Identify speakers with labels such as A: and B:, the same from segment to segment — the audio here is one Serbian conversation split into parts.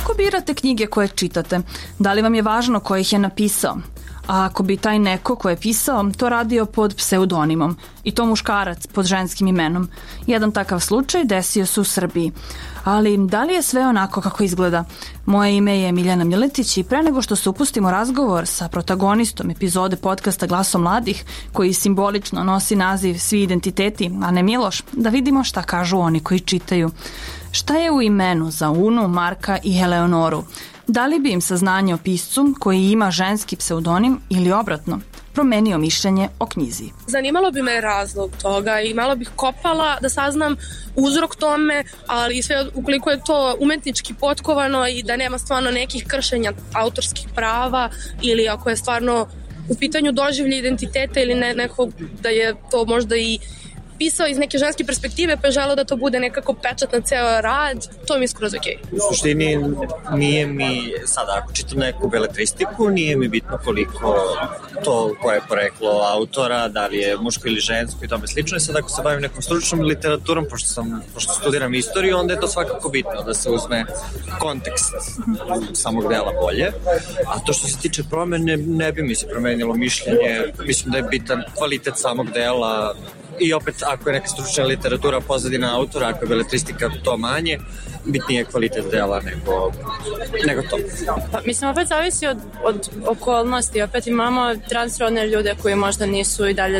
A: Kako birate knjige koje čitate? Da li vam je važno ko ih je napisao? A ako bi taj neko ko je pisao to radio pod pseudonimom i to muškarac pod ženskim imenom? Jedan takav slučaj desio se u Srbiji. Ali da li je sve onako kako izgleda? Moje ime je Miljana Miletić i pre nego što se upustimo razgovor sa protagonistom epizode podcasta Glasom mladih, koji simbolično nosi naziv Svi identiteti, a ne Miloš, da vidimo šta kažu oni koji čitaju. Šta je u imenu za Unu, Marka i Eleonoru? Da li bi im saznanje o piscu koji ima ženski pseudonim ili obratno promenio mišljenje o knjizi?
B: Zanimalo bi me razlog toga i malo bih kopala da saznam uzrok tome, ali sve ukoliko je to umetnički potkovano i da nema stvarno nekih kršenja autorskih prava ili ako je stvarno u pitanju doživlje identiteta ili nekog da je to možda i pisao iz neke ženske perspektive pa je želeo da to bude nekako pečat na ceo rad, to mi je skroz okej.
C: U suštini nije mi, sada ako čitam neku beletristiku, nije mi bitno koliko to koje je poreklo autora, da li je muško ili žensko i tome slično. I sad ako se bavim nekom stručnom literaturom, pošto studiram istoriju, onda je to svakako bitno da se uzme kontekst samog dela bolje. A to što se tiče promene, ne bi mi se promenilo mišljenje. Mislim da je bitan kvalitet samog dela. I opet, ako je neka stručna literatura pozadina autora, ako je beletristika to manje, bitnije je kvalitet dela nego to.
D: Pa, mislim, opet zavisi od okolnosti. Opet imamo transrodne ljude koji možda nisu i dalje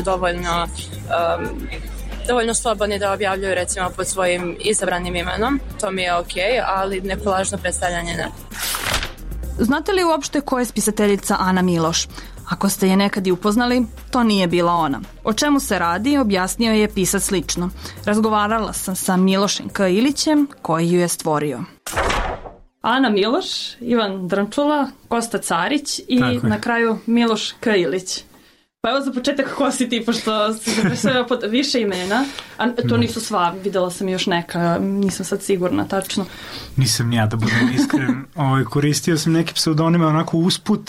D: dovoljno slobodni da objavljuju recimo pod svojim izabranim imenom. To mi je okej, ali neko lažno predstavljanje ne.
A: Znate li uopšte ko je spisateljica Ana Miloš? Ako ste je nekad i upoznali, to nije bila ona. O čemu se radi, objasnio je pisac lično. Razgovarala sam sa Milošem K. Ilićem, koji ju je stvorio. Ana Miloš, Ivan Drnčula, Kosta Carić i na kraju Miloš K. Ilić. Pa evo za početak ko si ti, pošto si zapisao pod više imena, a to nisu sva, videla sam još neka, nisam sad sigurna tačno.
E: Nisam ja, da budem iskren. Koristio sam neke pseudonime onako usput,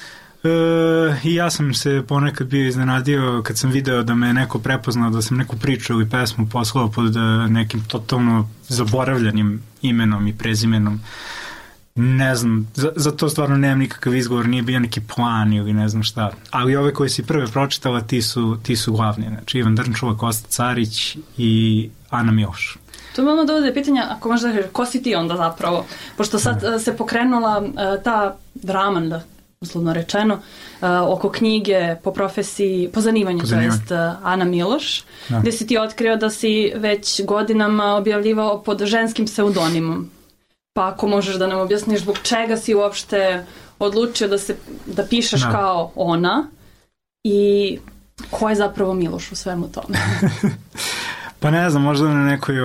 E: i ja sam se ponekad bio iznenadio kad sam video da me neko prepoznao, da sam neku priču ili pesmu poslao pod nekim totalno zaboravljanim imenom i prezimenom. Ne znam, za to stvarno nemam nikakav izgovor, nije bio neki plan ili ne znam šta. Ali ove koje si prve pročitala, ti su glavni. Znači Ivan Drnčula, Kosta Carić i Ana Miloš.
A: To mi ono dovode pitanja, ako možda kažeš, ko si ti onda zapravo? Pošto sad se pokrenula ta drama, uslovno rečeno, oko knjige po profesiji, po zanimanju, to jest Ana Miloš, gde si ti otkrio da si već godinama objavljivao pod ženskim pseudonimom. Pa ako možeš da nam objasniš zbog čega si uopšte odlučio da pišeš kao ona i ko je zapravo Miloš u svemu tome?
E: Pa ne znam, možda na nekoj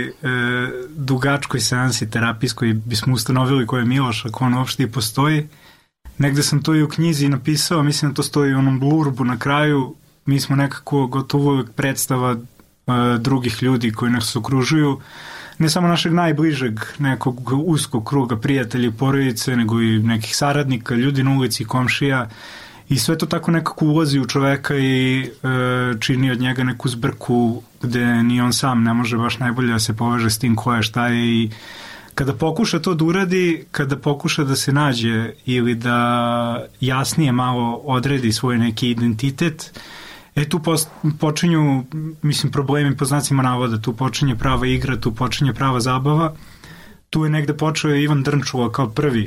E: dugačkoj seansi terapijskoj bismo ustanovili ko je Miloš, ako on uopšte i postoji. Negde sam to i u knjizi napisao, mislim da to stoji u onom blurbu na kraju. Mi smo nekako gotovo uvijek predstava drugih ljudi koji nas okružuju, ne samo našeg najbližeg nekog uskog kruga prijatelja i porodice, nego i nekih saradnika, ljudi na ulici, komšija, i sve to tako nekako ulazi u čoveka i čini od njega neku zbrku gde ni on sam ne može baš najbolje da se poveže s tim ko je, šta je, i kada pokuša to da uradi, kada pokuša da se nađe ili da jasnije malo odredi svoj neki identitet, tu počinju, mislim, problemi po znacima navoda, tu počinje prava igra, tu počinje prava zabava. Tu je negde počeo Ivan Drnčula kao prvi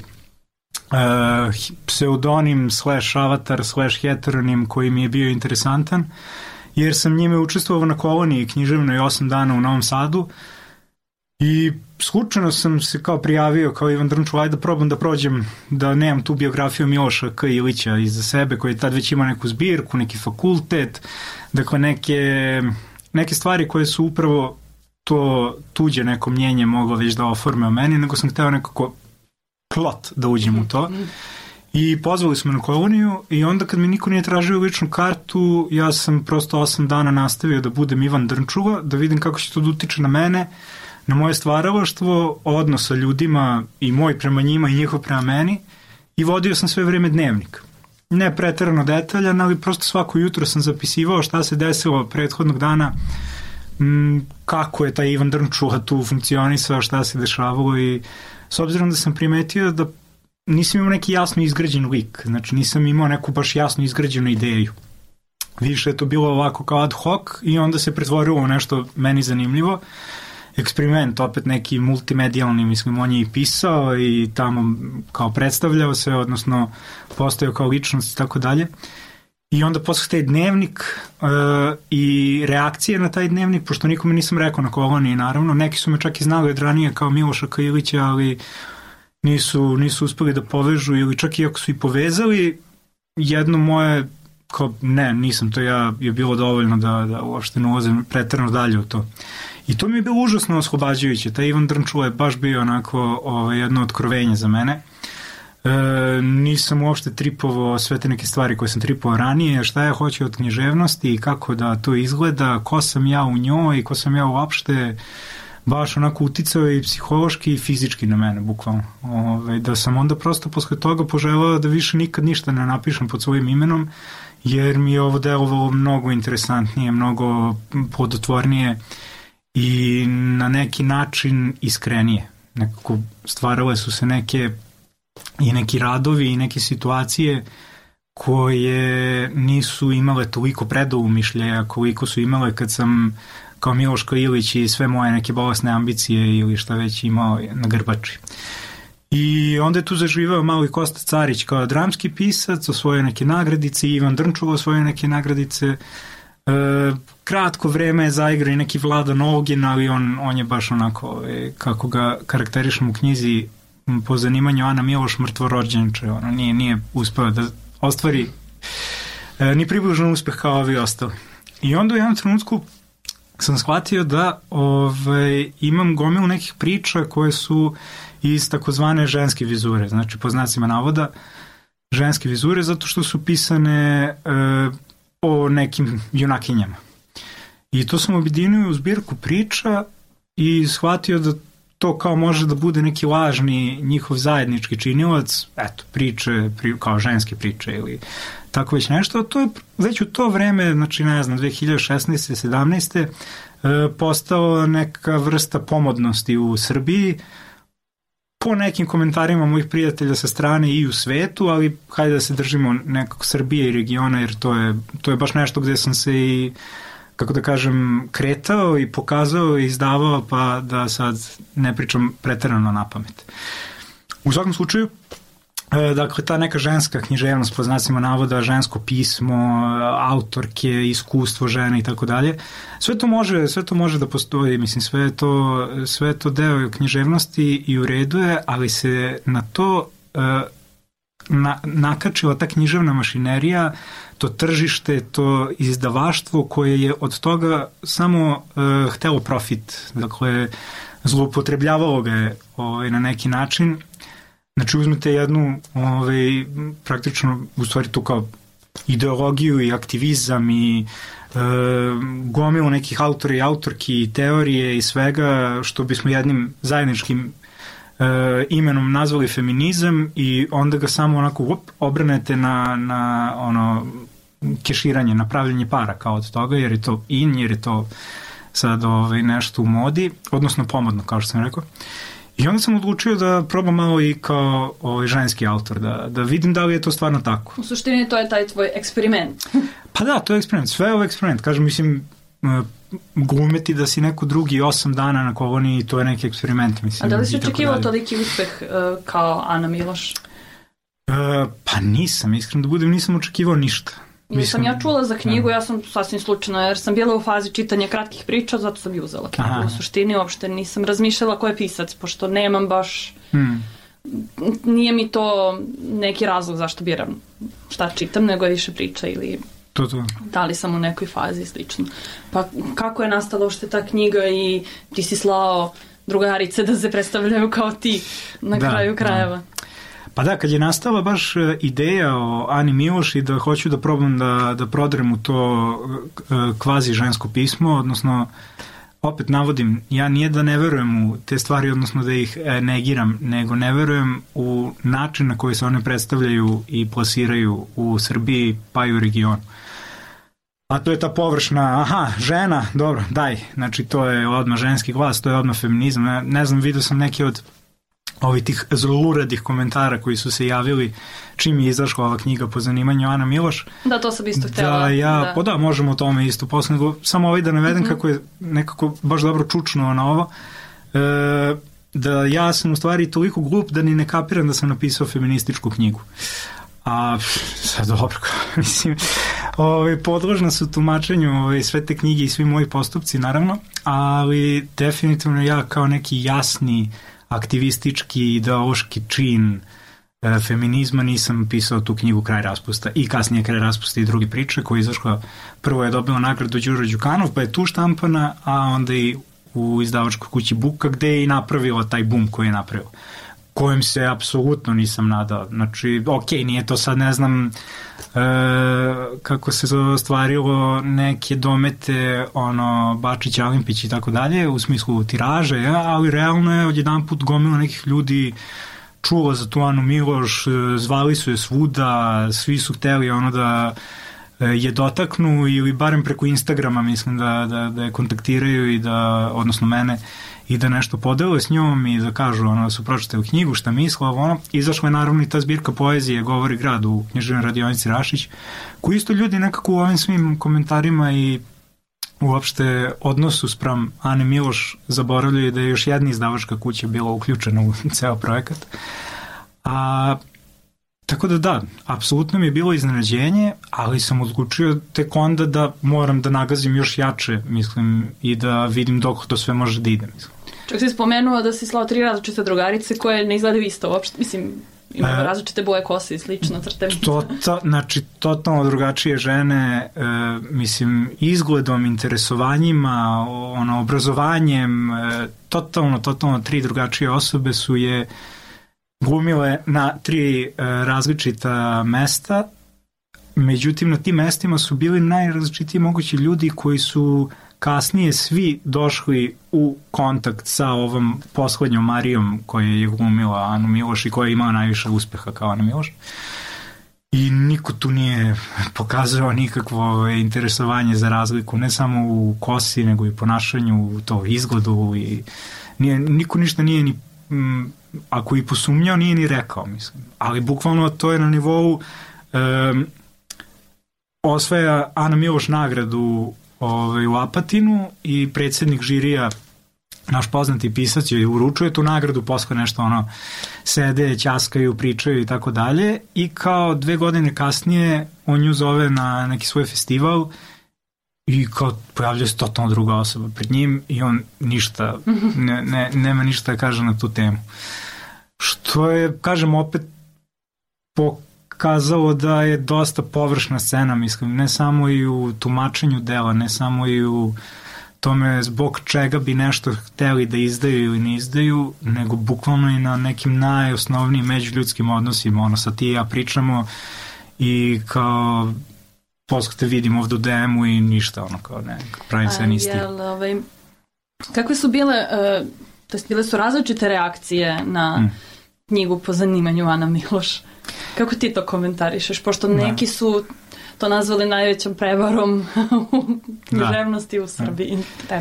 E: pseudonim / avatar / heteronim koji mi je bio interesantan, jer sam njime učestvovao na koloniji književnoj 8 dana u Novom Sadu i slučajno sam se kao prijavio kao Ivan Drnčula, ajde da probam da prođem, da nemam tu biografiju Miloša K. Ilića iza sebe, koji je tad već imao neku zbirku, neki fakultet, dakle neke stvari koje su upravo to tuđe neko mnjenje moglo već da oforme o meni, nego sam hteo nekako plot da uđem u to. I pozvali smo na koloniju i onda kad mi niko nije tražio ličnu kartu, ja sam prosto 8 dana nastavio da budem Ivan Drnčula, da vidim kako će to da utiče na mene, na moje stvaralaštvo, odnos sa ljudima i moj prema njima i njihov prema meni, i vodio sam sve vreme dnevnik. Ne preterano detaljan, ali prosto svako jutro sam zapisivao šta se desilo prethodnog dana, kako je taj Ivan Drnčula tu funkcionisao, šta se dešavalo i s obzirom da sam primetio da nisam imao neki jasno izgrađen lik, znači nisam imao neku baš jasno izgrađenu ideju. Više je to bilo ovako kao ad hoc i onda se pretvorilo u nešto meni zanimljivo. Eksperiment, opet neki multimedijalni, mislim, on je i pisao i tamo kao predstavljao se, odnosno postojao kao ličnost i tako dalje. I onda posle taj dnevnik i reakcije na taj dnevnik, pošto nikome nisam rekao na koloniji, naravno, neki su me čak i znali od ranije kao Miloša Kailića, ali nisu uspeli da povežu ili čak i ako su i povezali, jedno moje, kao ne, nisam to ja, je bilo dovoljno da uopšte ne ulazim preterano dalje u to. I to mi je bilo užasno oslobađajuće. Taj Ivan Drnčula je baš bio onako jedno otkrovenje za mene. Nisam uopšte tripovao sve te neke stvari koje sam tripovao ranije, šta ja hoću od književnosti i kako da to izgleda, ko sam ja u njoj, ko sam ja uopšte, baš onako uticao i psihološki i fizički na mene, bukvalno. Da sam onda prosto posle toga poželao da više nikad ništa ne napišem pod svojim imenom, jer mi je ovo delovalo mnogo interesantnije, mnogo plodotvornije i na neki način iskrenije. Nekako stvarale su se neki radovi i neke situacije koje nisu imale toliko predoumišljaja koliko su imale kad sam kao Miloš Kailić i sve moje neke bolesne ambicije ili šta već imao na grbači. I onda je tu zaživao malo i Kosta Carić kao dramski pisac, osvojio neke nagradice, Ivan Drnčula osvojio neke nagradice. Kratko vreme je zaigrao i neki Vladan Olgin, ali on je baš onako, kako ga karakterišem u knjizi po zanimanju Ana Miloš, mrtvorođenče, nije uspeo da ostvari ni približan uspeh kao ovi ostali. I onda u jednom trenutku sam shvatio da imam gomilu nekih priča koje su iz takozvane ženske vizure, znači po znacima navoda ženske vizure, zato što su pisane o nekim junakinjama. I to sam objedinio u zbirku priča i shvatio da to kao može da bude neki lažni njihov zajednički činilac, eto, priče, kao ženske priče ili tako već nešto. To je već u to vreme, znači ne znam, 2016. 17. Postao neka vrsta pomodnosti u Srbiji, po nekim komentarima mojih prijatelja sa strane i u svetu, ali hajde da se držimo nekog Srbije i regiona, jer to je baš nešto gde sam se i, kako da kažem, kretao i pokazao i izdavao, pa da sad ne pričam preterano na pamet. U svakom slučaju, dakle, ta neka ženska književnost, po znacima navoda, žensko pismo, autorke, iskustvo žene i tako dalje, sve to može da postoji, mislim, sve je to deo književnosti i u redu je, ali se na to nakačila ta književna mašinerija, to tržište, to izdavaštvo koje je od toga samo htelo profit, dakle, zloupotrebljavalo ga je na neki način. Znači, uzmete jednu, praktično, u stvari tu kao ideologiju i aktivizam i gomilu nekih autora i autorki i teorije i svega što bismo jednim zajedničkim imenom nazvali feminizam i onda ga samo onako obranete na ono keširanje, na pravljenje para kao od toga, jer je to jer je to sad nešto u modi, odnosno pomodno, kao što sam rekao. I onda sam odlučio da probam malo i kao ženski autor, da vidim da li je to stvarno tako.
A: U suštini to je taj tvoj eksperiment.
E: Pa da, to je eksperiment, sve je ovo eksperiment. Kažem, mislim, glumeti da si neko drugi 8 dana na koloniji, to je neki eksperiment, mislim.
A: A da li si očekivao toliki uspeh kao Ana Miloš?
E: Pa nisam, iskreno da budem, nisam očekivao ništa.
A: Nisam ja čula za knjigu, ja sam sasvim slučajno, jer sam bila u fazi čitanja kratkih priča, zato sam i uzela knjigu. Aha. U suštini uopšte nisam razmišljala ko je pisac, pošto nemam baš... Nije mi to neki razlog zašto biram šta čitam, nego je više priča ili... Da li sam u nekoj fazi i slično. Pa kako je nastala uopšte ta knjiga i ti si slao drugarice da se predstavljaju kao ti na kraju krajeva?
E: Pa da, kad je nastala baš ideja o Ani Miloš i da hoću da probam da prodrem u to kvazi žensko pismo, odnosno opet navodim, ja nije da ne verujem u te stvari, odnosno da ih negiram, nego ne verujem u način na koji se one predstavljaju i plasiraju u Srbiji pa i u regionu. A to je ta površna, žena, dobro, daj, znači to je odmah ženski glas, to je odmah feminizam. Ne znam, vidio sam neki od ovih tih zluradih komentara koji su se javili čim je izašla ova knjiga po zanimanju Ana Miloš.
A: Da, to sam isto htjela.
E: Da, možemo o tome isto posle, samo da navedem kako je nekako baš dobro čučnuo na ovo, da ja sam u stvari toliko glup da ni ne kapiram da sam napisao feminističku knjigu. A sad dobro, mislim, podložna su tumačenju sve te knjige i svi moji postupci, naravno, ali definitivno ja kao neki jasni aktivistički, ideološki čin feminizma nisam pisao tu knjigu Kraj raspusta i kasnije Kraj raspusta i drugi priče koja je izašla, prvo je dobila nagradu Đuro Đukanov, pa je tu štampana, a onda i u izdavačkoj kući Buka gde je i napravila taj bum koji je napravila, kojem se apsolutno nisam nadao. Znači, nije to sad, ne znam kako se ostvarilo neke domete, Bačić, Alimpić i tako dalje, u smislu tiraže, ali realno je odjedan put gomila nekih ljudi čulo za tu Anu Miloš, zvali su je svuda, svi su hteli da je dotaknu ili barem preko Instagrama, mislim da je kontaktiraju i da, odnosno mene, i da nešto podele s njom i da kažu da su pročitali knjigu, šta misle, izašla je naravno i ta zbirka poezije Govori grad u književnoj radionici Rašić, koji isto ljudi nekako u ovim svim komentarima i uopšte odnosu spram Ane Miloš zaboravljaju da je još jedna izdavačka kuća bila uključena u ceo projekat. Tako da, apsolutno mi je bilo iznenađenje, ali sam odlučio tek onda da moram da nagazim još jače, mislim, i da vidim dok to sve može da ide, mislim.
A: Čak si spomenuo da si slao 3 različite drugarice koje ne izgledaju isto uopšte, mislim, imaju različite boje kose i slično crte.
E: Znači, totalno drugačije žene, mislim, izgledom, interesovanjima, obrazovanjem, totalno 3 drugačije osobe su je glumile na 3 različita mesta, međutim na tim mestima su bili najrazličitiji mogući ljudi koji su kasnije svi došli u kontakt sa ovom poslednjom Marijom koja je glumila Anu Miloš i koja je imala najviše uspeha kao Ana Miloš. I niko tu nije pokazao nikakvo interesovanje za razliku, ne samo u kosi, nego i ponašanju, u to izgledu i niko ništa nije ni ako i posumnjao, nije ni rekao, mislim. Ali bukvalno to je na nivou osvaja Ana Miloš nagradu u Apatinu i predsjednik žirija, naš poznati pisac, joj uručuje tu nagradu, posle nešto sede, ćaskaju, pričaju i tako dalje, i kao 2 godine kasnije on nju zove na neki svoj festival i kao pojavljuje se totalno druga osoba pred njim i on ništa, nema ništa da kaže na tu temu. Što je, kažem, opet pokazalo da je dosta površna scena, mislim, ne samo i u tumačenju dela, ne samo i u tome zbog čega bi nešto hteli da izdaju ili ne izdaju, nego bukvalno i na nekim najosnovnijim međuljudskim odnosima, sad ti i ja pričamo i kao posle te vidim ovdje u DM-u i ništa, kao ne, pravim se nisti.
A: Kakve su bile, bile su različite reakcije na knjigu po zanimanju Ana Miloš? Kako ti to komentarišeš? Pošto neki su to nazvali najvećom prevarom u književnosti u Srbiji.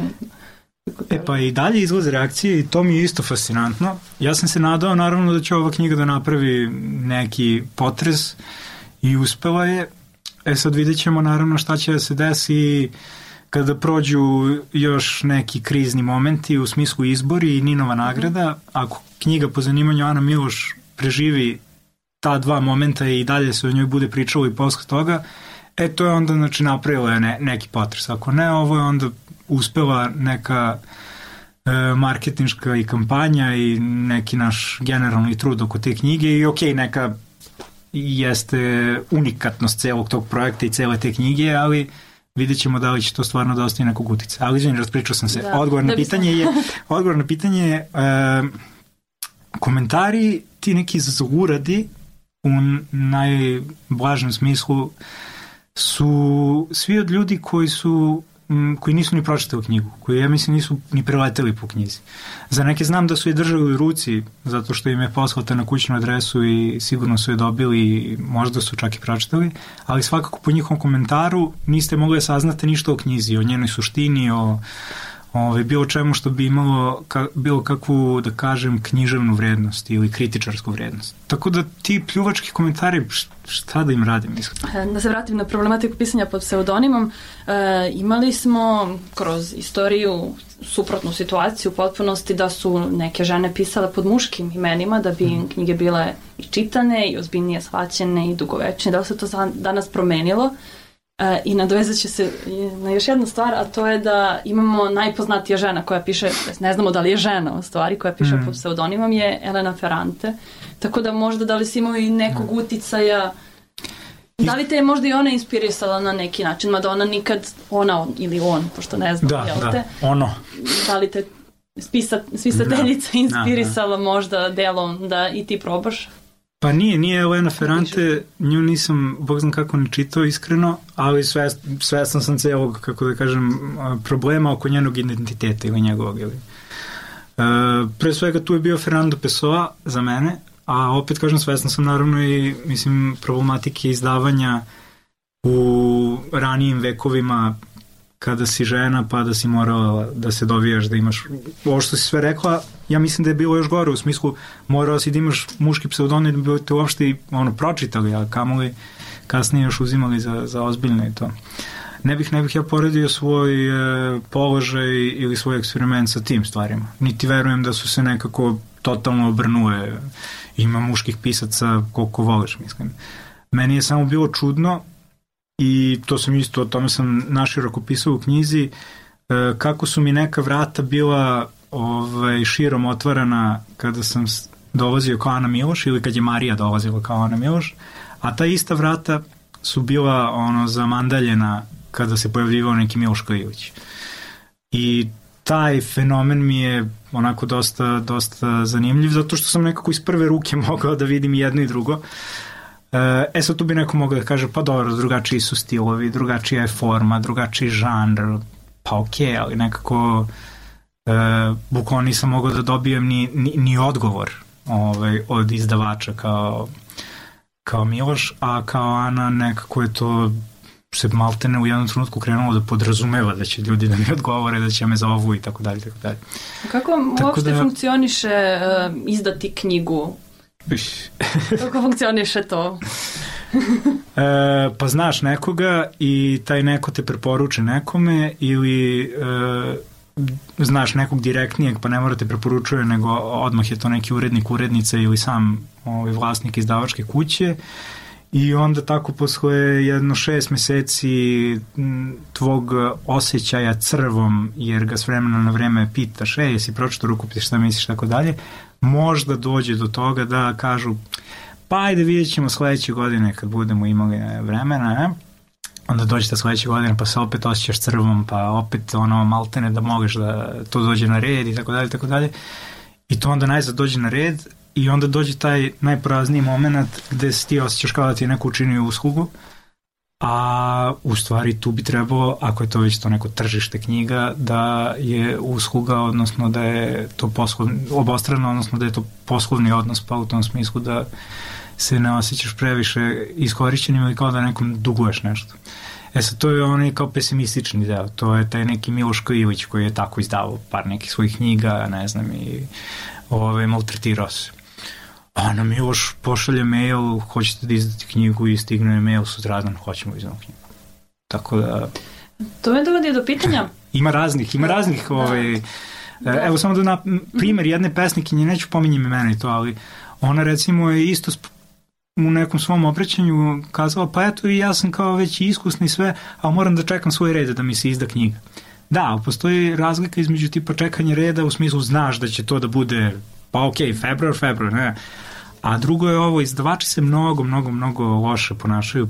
E: Pa i dalje izlaze reakcije i to mi je isto fascinantno. Ja sam se nadao naravno da će ova knjiga da napravi neki potres i uspela je. Sad vidjet ćemo naravno šta će da se desi kada prođu još neki krizni momenti u smislu izbori i Ninova nagrada. Ako knjiga po zanimanju Ana Miloš preživi ta 2 momenta i dalje se o njoj bude pričalo i posle toga, to je onda napravila neki potres. Ako ne, ovo je onda uspela neka marketinška i kampanja i neki naš generalni trud oko te knjige i neka jeste unikatnost celog tog projekta i cele te knjige, ali vidjet ćemo da li će to stvarno da ostaje nekog utica. Ali izvini, raspričao sam se. Odgovor na pitanje je komentari, ti neki zluradi u najblažem smislu su svi od ljudi koji su koji nisu ni pročitali knjigu, koji ja mislim nisu ni preleteli po knjizi. Za neke znam da su je držali u ruci zato što im je poslata na kućnu adresu i sigurno su je dobili i možda su čak i pročitali, ali svakako po njihovom komentaru niste mogli da saznate ništa o knjizi, o njenoj suštini, o bilo čemu što bi imalo bilo kakvu, da kažem, književnu vrednost ili kritičarsku vrednost. Tako da ti pljuvački komentari, šta da im radim?
A: Da se vratim na problematiku pisanja pod pseudonimom, imali smo kroz istoriju suprotnu situaciju u potpunosti da su neke žene pisale pod muškim imenima da bi knjige bile i čitane i ozbiljnije shvaćene i dugovečne. Da li se to danas promenilo? I nadovezat će se na još jednu stvar, a to je da imamo najpoznatija žena koja piše, ne znamo da li je žena u stvari, koja piše pod pseudonimom, je Elena Ferrante. Tako da možda da li si imao i nekog uticaja, da li te je možda i ona inspirisala na neki način, mada ona nikad, ona ili on, pošto ne znam, da li te spisateljica inspirisala možda delom da i ti probaš?
E: Pa nije Elena Ferrante, nju nisam, bog znam kako ne čitao iskreno, ali svestan sam celog, kako da kažem, problema oko njenog identiteta ili njegovog. Pre svega tu je bio Fernando Pessoa za mene, a opet kažem svestan sam naravno i mislim problematike izdavanja u ranijim vekovima kada si žena pa da si morala da se dovijaš, da imaš ovo što si sve rekla, ja mislim da je bilo još gore u smislu morala si da imaš muški pseudonim da bi te uopšte pročitali, a kamoli kasnije još uzimali za ozbiljno i to. Ne bih ja poredio svoj položaj ili svoj eksperiment sa tim stvarima. Niti verujem da su se nekako totalno obrnule. Ima muških pisaca koliko voliš, mislim. Meni je samo bilo čudno i to sam isto, o tome sam naširoko pisao u knjizi, kako su mi neka vrata bila širom otvarana kada sam dolazio kao Ana Miloš ili kad je Marija dolazila kao Ana Miloš, a ta ista vrata su bila zamandaljena kada se pojavljivao neki Miloš Klivić. I taj fenomen mi je onako dosta zanimljiv, zato što sam nekako iz prve ruke mogao da vidim jedno i drugo. Sad tu bi neko mogao da kaže, pa dobro, drugačiji su stilovi, drugačija je forma, drugačiji žanr, pa okej, ali nekako bukvalno nisam mogao da dobijem ni odgovor od izdavača kao Miloš, a kao Ana nekako je to se maltene u jednom trenutku krenulo da podrazumeva da će ljudi da mi odgovore, da će me zovu i tako dalje, tako dalje.
A: Kako uopšte funkcioniše izdati knjigu? Kako funkcioniše to?
E: Pa znaš nekoga i taj neko te preporuče nekome ili znaš nekog direktnijeg pa ne mora te preporučuje nego odmah je to neki urednik, urednica ili sam vlasnik izdavačke kuće i onda tako posle jedno 6 meseci tvog osjećaja crvom jer ga s vremena na vreme pitaš jesi pročitao rukopis, šta misliš, tako dalje, možda dođe do toga da kažu pa ajde vidjet ćemo sledeće godine kad budemo imali vremena, onda dođete sledeće godine pa se opet osjećaš crvom pa opet maltene da možeš da to dođe na red i tako dalje, tako dalje. I to onda najzad dođe na red i onda dođe taj najporazniji moment gde se ti osjećaš kao da ti je neko učinio uslugu, a u stvari tu bi trebalo, ako je to već to neko tržište knjiga, da je usluga, odnosno da je to obostrano, odnosno da je to poslovni odnos, pa u tom smislu da se ne osjećaš previše iskorišćenim ili kao da nekom duguješ nešto. Sad to je onaj kao pesimistični deo, to je taj neki Miloš Klivić koji je tako izdavao par nekih svojih knjiga, ne znam, i maltretirao se. Ana Miloš pošalje mail, hoćete da izdati knjigu i stigne mail sutradan, hoćemo izdati knjigu. Tako da...
A: To me dovodi do pitanja.
E: Ima raznih. Evo samo da primjer jedne pesnikinje, neću pominjem imena i to, ali ona recimo je isto u nekom svom obraćanju kazala, pa eto i ja sam kao već iskusni sve, ali moram da čekam svoj red da mi se izda knjiga. Da, postoji razlika između tipa čekanja reda u smislu znaš da će to da bude pa okej, februar, ne. A drugo je ovo, izdavači se mnogo loše ponašaju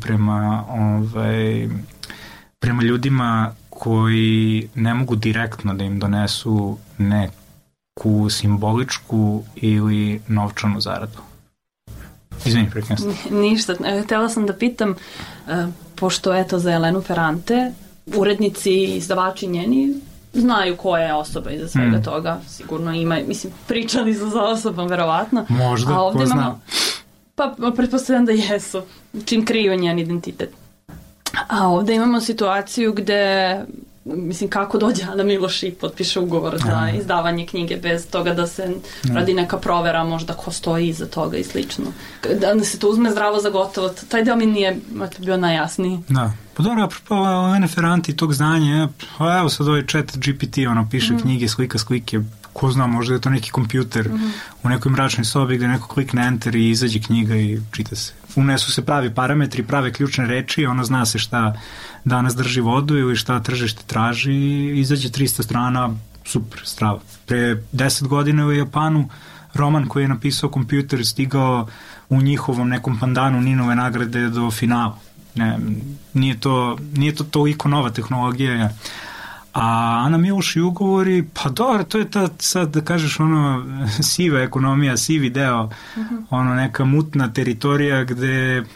E: prema ljudima koji ne mogu direktno da im donesu neku simboličku ili novčanu zaradu. Izvini, prekrenstvo.
A: Ništa. Htela sam da pitam, pošto eto za Elenu Ferrante urednici, izdavači njeni znaju koja je osoba iza svega toga. Sigurno ima, mislim, pričali su za osobom, verovatno.
E: Možda, ko zna.
A: Pa, pretpostavljam da jesu, čim kriju njen identitet. A ovde imamo situaciju gde, mislim, kako dođe Ana Miloš i potpiše ugovor za izdavanje knjige bez toga da se radi neka provera, možda ko stoji iza toga i slično. Da se to uzme zdravo za gotovo, taj deo mi nije bio najjasniji.
E: Da. Pa dobro, apropo referanti tog znanja, evo sad ovaj chat GPT, piše knjige, slike, ko zna, možda je to neki kompjuter u nekoj mračnoj sobi gde neko klikne enter i izađe knjiga i čita se. Unesu se pravi parametri, prave ključne reči, zna se šta danas drži vodu ili šta tržište traži i izađe 300 strana, super, strava. Pre 10 godina u Japanu roman koji je napisao kompjuter stigao u njihovom nekom pandanu Ninove nagrade do finala. Nije to toliko nova tehnologija. A Ana Miloš i ugovori, pa dobro, to je ta, sad da kažeš, siva ekonomija, sivi deo, neka mutna teritorija gde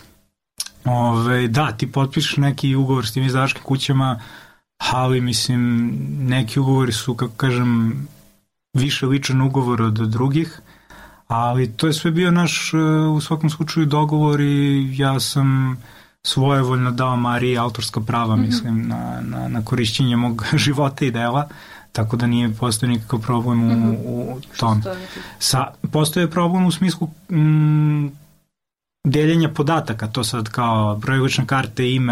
E: da, ti potpišeš neki ugovor s tim izdavačkim kućama, ali mislim, neki ugovori su, kako kažem, više ličan ugovor od drugih, ali to je sve bio naš, u svakom slučaju, dogovor i ja sam svojevoljno dao Mariji autorska prava, mislim, na korišćenje mog života i dela, tako da nije postoji nikakav problem u tom. Postoje problem u smislu deljenja podataka, to sad kao broj lične karte, ime,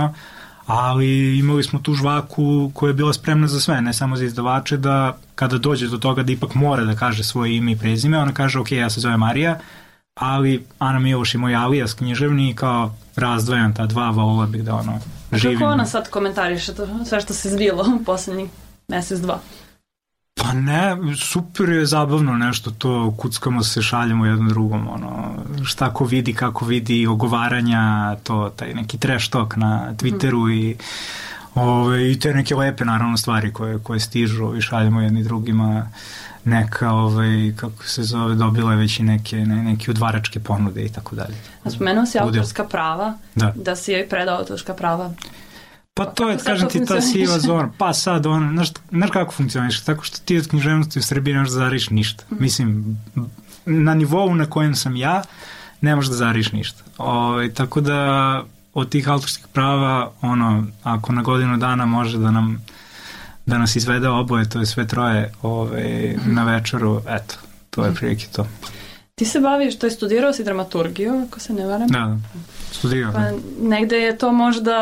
E: ali imali smo tu žvaku koja je bila spremna za sve, ne samo za izdavače, da kada dođe do toga da ipak mora da kaže svoje ime i prezime, ona kaže, ok, ja se zove Marija, ali Ana Miloš je moj alijas književni i kao razdvajam ta dva, volila bih da živim.
A: Kako ona sad komentariše to, sve što se zbilo u poslednjih mesec, dva?
E: Pa ne, super je zabavno nešto to, kuckamo se, šaljemo jednom drugom, šta ko vidi, kako vidi, ogovaranja, to, taj neki trash talk na Twitteru i te neke lepe, naravno, stvari koje stižu i šaljemo jedni drugima, neka, kako se zove, dobila je već i neke udvaračke ponude i tako dalje.
A: A spomenuo si autorska prava, da si joj predao autorska prava.
E: Pa to je, kažem ti, ta siva zona. Pa sad, znaš kako funkcioniš? Tako što ti od književnosti u Srbiji ne možeš da zariš ništa. Mislim, na nivou na kojem sam ja, ne možeš da zariš ništa. Tako da, od tih autorskih prava, ako na godinu dana može da nas izvede oboje, to je sve troje na večeru, eto, to je prilike to.
A: Ti se baviš, to je studirao si dramaturgiju, ako se ne varam?
E: Da, studirao.
A: Pa negde je to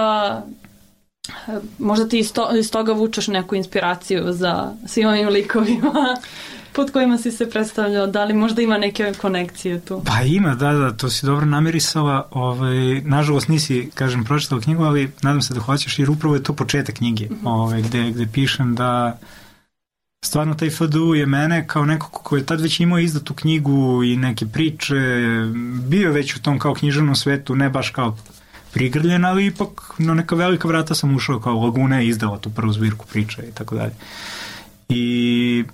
A: možda ti iz toga vučeš neku inspiraciju za svim ovim likovima pod kojima si se predstavljao, da li možda ima neke konekcije tu? Pa
E: ima, da, to si dobro namirisala, nažalost nisi, kažem, pročitala knjigu, ali nadam se da hoćeš, jer upravo je to početak knjige, gde pišem da stvarno taj FDU je mene kao neko ko je tad već imao izdatu knjigu i neke priče, bio već u tom kao književnom svetu, ne baš kao prigrljen, ali ipak na neka velika vrata sam ušao, kao Laguna je izdala tu prvu zbirku priča i tako dalje. I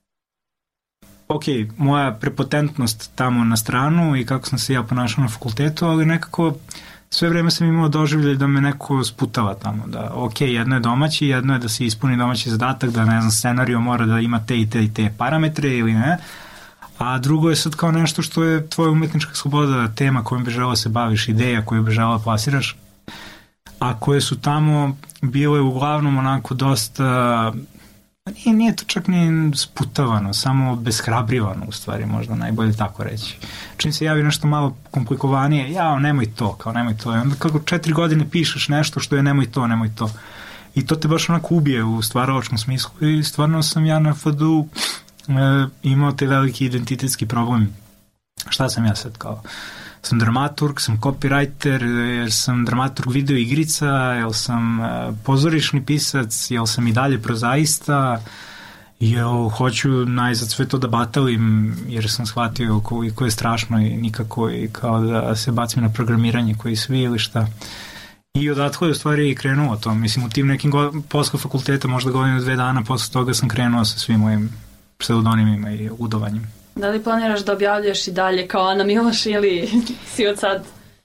E: moja prepotentnost tamo na stranu i kako sam se ja ponašao na fakultetu, ali nekako sve vreme sam imao doživljaj da me neko sputava tamo, da jedno je domaći, jedno je da se ispuni domaći zadatak, da ne znam, scenario mora da ima te i te i te parametre ili ne, a drugo je sad kao nešto što je tvoja umetnička sloboda, tema kojom bi želao se baviš, ideja koju bi želao plasiraš, a koje su tamo bile uglavnom onako dosta, nije to čak ni sputavano, samo beshrabrivano u stvari, možda najbolje tako reći. Čim se javi nešto malo komplikovanije, nemoj to. I onda kako 4 godine pišeš nešto što je nemoj to. I to te baš onako ubije u stvaralačkom smislu i stvarno sam ja na FDU imao te veliki identitetski problem. Šta sam ja sad kao? Sam dramaturg, sam copywriter, jer sam dramaturg video igrica, jer sam pozorišni pisac, jer sam i dalje prozaista, jer hoću najzad sve to da batalim, jer sam shvatio koliko je strašno i nikako i kao da se bacim na programiranje koji svi ili šta. I odatle je u stvari krenuo to. Mislim, u tim nekim posle fakulteta, možda godinu 2 dana posle toga sam krenuo sa svim mojim pseudonimima i ludovanjem.
A: Da li planiraš da objavljaš i dalje kao Ana Miloš ili si od sad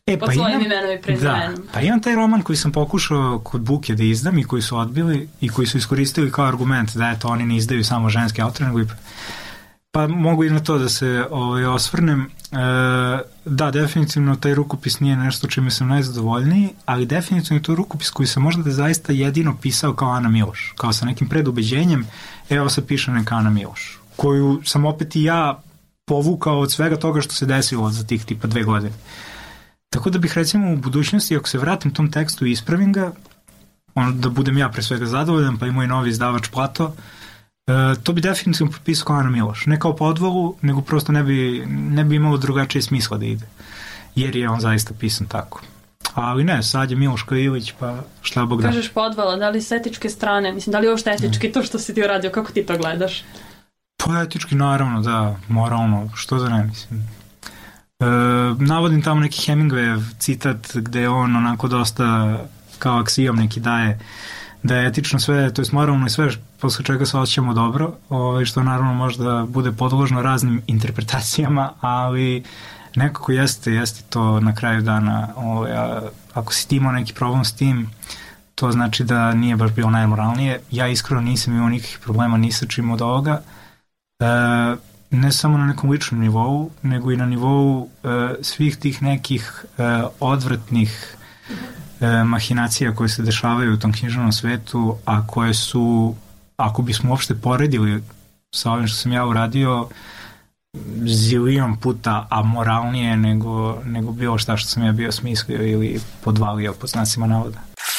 A: pod svojim imenom i prezimenom.
E: Da, pa imam taj roman koji sam pokušao kod Buke da izdam i koji su odbili i koji su iskoristili kao argument da eto oni ne izdaju samo ženske autore, nego i pa mogu i na to da se osvrnem. Da, definitivno taj rukopis nije nešto čime sam najzadovoljniji, ali definitivno je to rukopis koji sam možda da zaista jedino pisao kao Ana Miloš, kao sa nekim predubeđenjem, evo sad pišem neka Ana Miloš, koju sam opet i ja povukao od svega toga što se desilo za tih tipa 2 godine. Tako da bih recimo u budućnosti, ako se vratim tom tekstu i ispravim ga, da budem ja pre svega zadovoljan, pa i moj novi izdavač Plato, to bi definitivno potpisao kao Ana Miloš. Ne kao podvalu, nego prosto ne bi imalo drugačije smisla da ide. Jer je on zaista pisan tako. Ali ne, sad je Miloška Ilić, pa šta Bog da.
A: Kažeš podvala, da li s etičke strane, mislim, da li uopšte etički to što si ti uradio, kako ti to gledaš?
E: Pa etički naravno, da, moralno, što da ne, mislim. Navodim tamo neki Hemingwayev citat gde on onako dosta kao aksijom neki daje da je etično sve, to je moralno i sve posle čega se osjećamo dobro, što naravno možda bude podložno raznim interpretacijama, ali nekako jeste to na kraju dana, ako si ti imao neki problem s tim, to znači da nije baš bilo najmoralnije. Ja iskreno nisam imao nikakvih problema ni sa čim od ovoga, ne samo na nekom ličnom nivou, nego i na nivou svih tih nekih odvratnih mahinacija koje se dešavaju u tom književnom svetu, a koje su, ako bismo uopšte poredili sa ovim što sam ja uradio, zilion puta amoralnije nego bilo šta što sam ja bio smislio ili podvalio pod znacima navoda.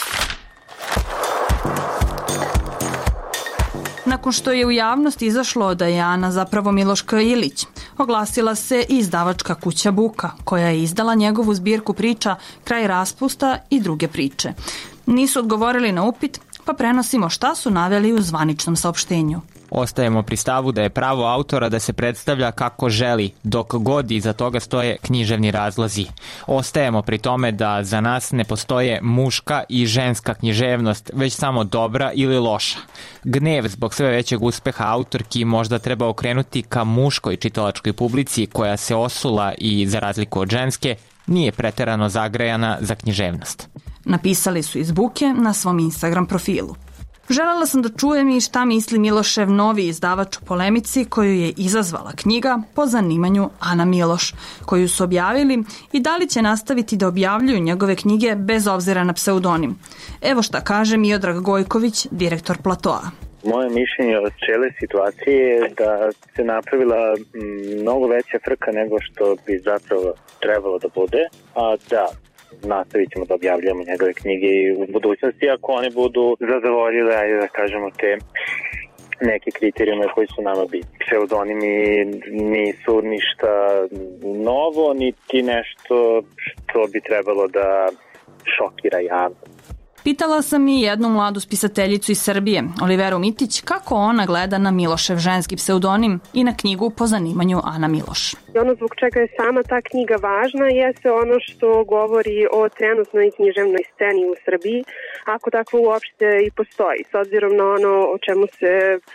A: Nakon što je u javnost izašlo da je Ana zapravo Miloška Ilić, oglasila se i izdavačka kuća Buka, koja je izdala njegovu zbirku priča Kraj raspusta i druge priče. Nisu odgovorili na upit, pa prenosimo šta su naveli u zvaničnom saopštenju.
F: Ostajemo pri stavu da je pravo autora da se predstavlja kako želi, dok god iza toga stoje književni razlozi. Ostajemo pri tome da za nas ne postoje muška i ženska književnost, već samo dobra ili loša. Gnev zbog sve većeg uspeha autorki možda treba okrenuti ka muškoj čitalačkoj publici koja se osula i, za razliku od ženske, nije preterano zagrejana za književnost.
A: Napisali su iz Buke na svom Instagram profilu. Želela sam da čujem i šta misli Milošev novi izdavač u polemici koju je izazvala knjiga po zanimanju Ana Miloš, koju su objavili i da li će nastaviti da objavljuju njegove knjige bez obzira na pseudonim. Evo šta kaže Miodrag Gojković, direktor Platoa.
G: Moje mišljenje od cijele situacije je da se napravila mnogo veća frka nego što bi zapravo trebalo da bude, a da nastavit ćemo da objavljamo njegove knjige u budućnosti ako oni budu zadovoljili, da kažemo, te neke kriterijume koji su nama bitni. Pseudonimi nisu ništa novo, niti nešto što bi trebalo da šokira javnost.
A: Pitala sam i jednu mladu spisateljicu iz Srbije, Oliveru Mitić, kako ona gleda na Milošev ženski pseudonim i na knjigu po zanimanju Ana Miloš.
H: Ono zbog čega je sama ta knjiga važna jeste ono što govori o trenutnoj književnoj sceni u Srbiji, ako tako uopšte i postoji, s obzirom na ono o čemu se,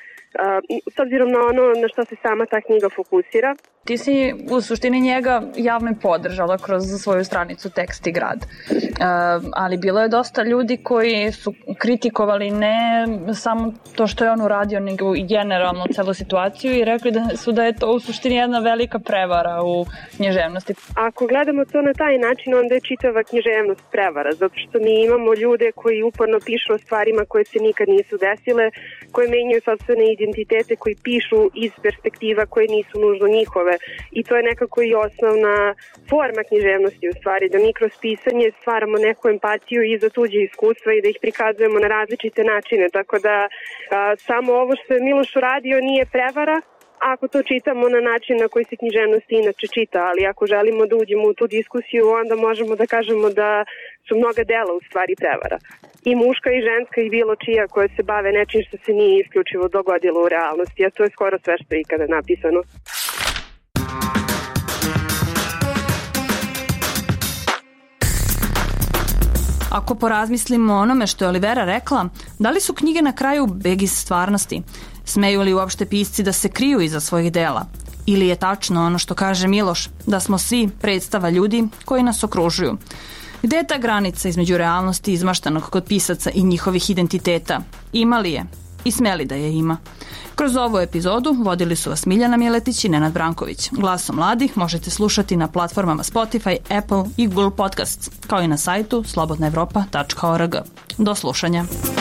H: s obzirom na ono na što se sama ta knjiga fokusira.
A: Ti si u suštini njega javno podržala kroz svoju stranicu Tekst i grad. Ali bilo je dosta ljudi koji su kritikovali ne samo to što je on uradio, nego i generalno celu situaciju i rekli da je to u suštini jedna velika prevara u književnosti.
H: Ako gledamo to na taj način, onda je čitava književnost prevara, zato što mi imamo ljude koji uporno pišu o stvarima koje se nikad nisu desile, koje menjaju sopstvene identitete, koji pišu iz perspektiva koje nisu nužno njihove. I to je nekako i osnovna forma književnosti u stvari, da mi kroz pisanje stvaramo neku empatiju i za tuđe iskustva i da ih prikazujemo na različite načine, tako da samo ovo što je Miloš uradio nije prevara, ako to čitamo na način na koji se književnost inače čita, ali ako želimo da uđemo u tu diskusiju, onda možemo da kažemo da su mnoga dela u stvari prevara. I muška i ženska i bilo čija koje se bave nečim što se nije isključivo dogodilo u realnosti, a to je skoro sve što je ikada napisano.
A: Ako porazmislimo o onome što je Olivera rekla, da li su knjige na kraju beg iz stvarnosti? Smeju li uopšte pisci da se kriju iza svojih dela? Ili je tačno ono što kaže Miloš, da smo svi predstava ljudi koji nas okružuju? Gde je ta granica između realnosti izmaštanog kod pisaca i njihovih identiteta? Ima li je? I smeli da je ima? Kroz ovu epizodu vodili su vas Miljana Miletić i Nenad Branković. Glaso mladih možete slušati na platformama Spotify, Apple i Google Podcasts, kao i na sajtu slobodnaevropa.org. Do slušanja.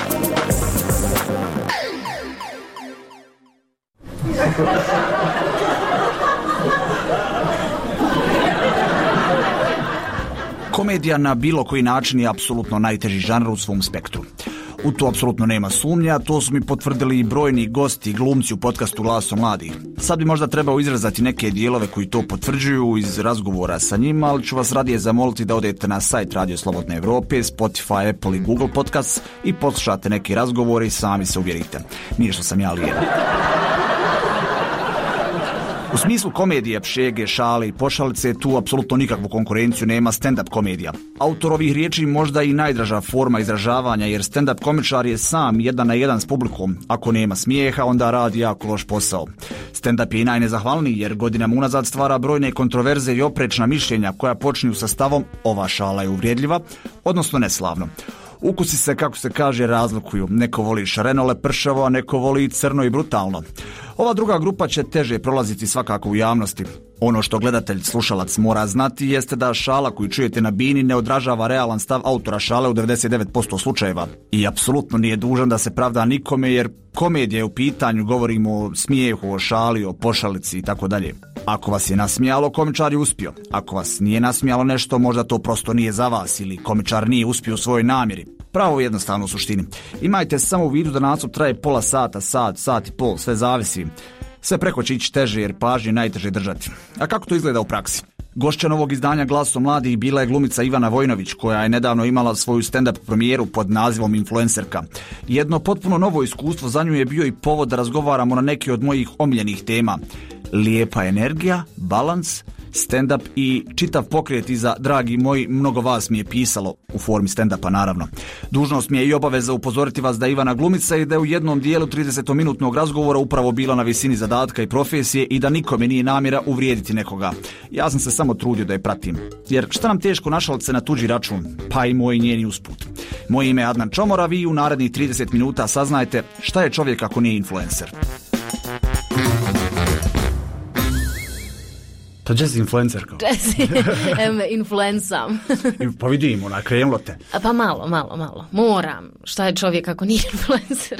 I: Komedija na bilo koji način je apsolutno najteži žanr u svom spektru. U to apsolutno nema sumnja, to su mi potvrdili i brojni gosti i glumci u podcastu Glaso mladih. Sad bi možda trebao izrazati neke dijelove koji to potvrđuju iz razgovora sa njima, ali ću vas radije zamoliti da odete na sajt Radio Slobodne Evrope, Spotify, Apple i Google Podcasts i poslušate neke razgovore i sami se uvjerite. Nije što sam ja lijevan. U smislu komedije, pšege, šale i pošalice tu apsolutno nikakvu konkurenciju nema stand-up komedija. Autor ovih riječi možda i najdraža forma izražavanja, jer stand-up komičar je sam 1 na 1 s publikom. Ako nema smijeha, onda radi jako loš posao. Stand-up je i najnezahvalniji, jer godinama unazad stvara brojne kontroverze i oprečna mišljenja koja počinju sa stavom ova šala je uvrijedljiva, odnosno neslavno. Ukusi se, kako se kaže, razlikuju. Neko voli šarenole, pršavo, a neko voli crno i brutalno. Ova druga grupa će teže prolaziti svakako u javnosti. Ono što gledatelj, slušalac mora znati jeste da šala koju čujete na bini ne odražava realan stav autora šale u 99% slučajeva. I apsolutno nije dužan da se pravda nikome, jer komedija je u pitanju, govorimo o smijehu, o šali, o pošalici i tako dalje. Ako vas je nasmijalo, komičar je uspio. Ako vas nije nasmijalo nešto, možda to prosto nije za vas ili komičar nije uspio u svojoj namjeri. Pravo jednostavno u suštini. Imajte samo u vidu da nastup traje pola sata, sat i pol, sve zavisi. Sve preko će ići teže jer pažnje najteže držati. A kako to izgleda u praksi? Gošća novog izdanja Glaso mladih bila je glumica Ivana Vojnović, koja je nedavno imala svoju stand-up premijeru pod nazivom Influencerka. Jedno potpuno novo iskustvo za nju je bio i povod da razgovaramo na neke od mojih omiljenih tema. Lijepa energija, balans, stand-up i čitav pokret iza, dragi moji, mnogo vas mi je pisalo, u formi stand-upa naravno. Dužnost mi je i obaveza upozoriti vas da Ivana glumica i da je u jednom dijelu 30-minutnog razgovora upravo bila na visini zadatka i profesije i da nikome nije namjera uvrijediti nekoga. Ja sam se samo trudio da je pratim. Jer šta nam teško našalit se na tuđi račun, pa i moj njeni usput. Moje ime je Adnan Čomora, vi u narednih 30 minuta saznajte šta je čovjek ako nije influencer. Pa Jesse influencerka.
J: Jesse, influencam.
I: Pa vidimo, krenulo te.
J: Pa malo. Moram. Šta je čovjek ako nije influencer?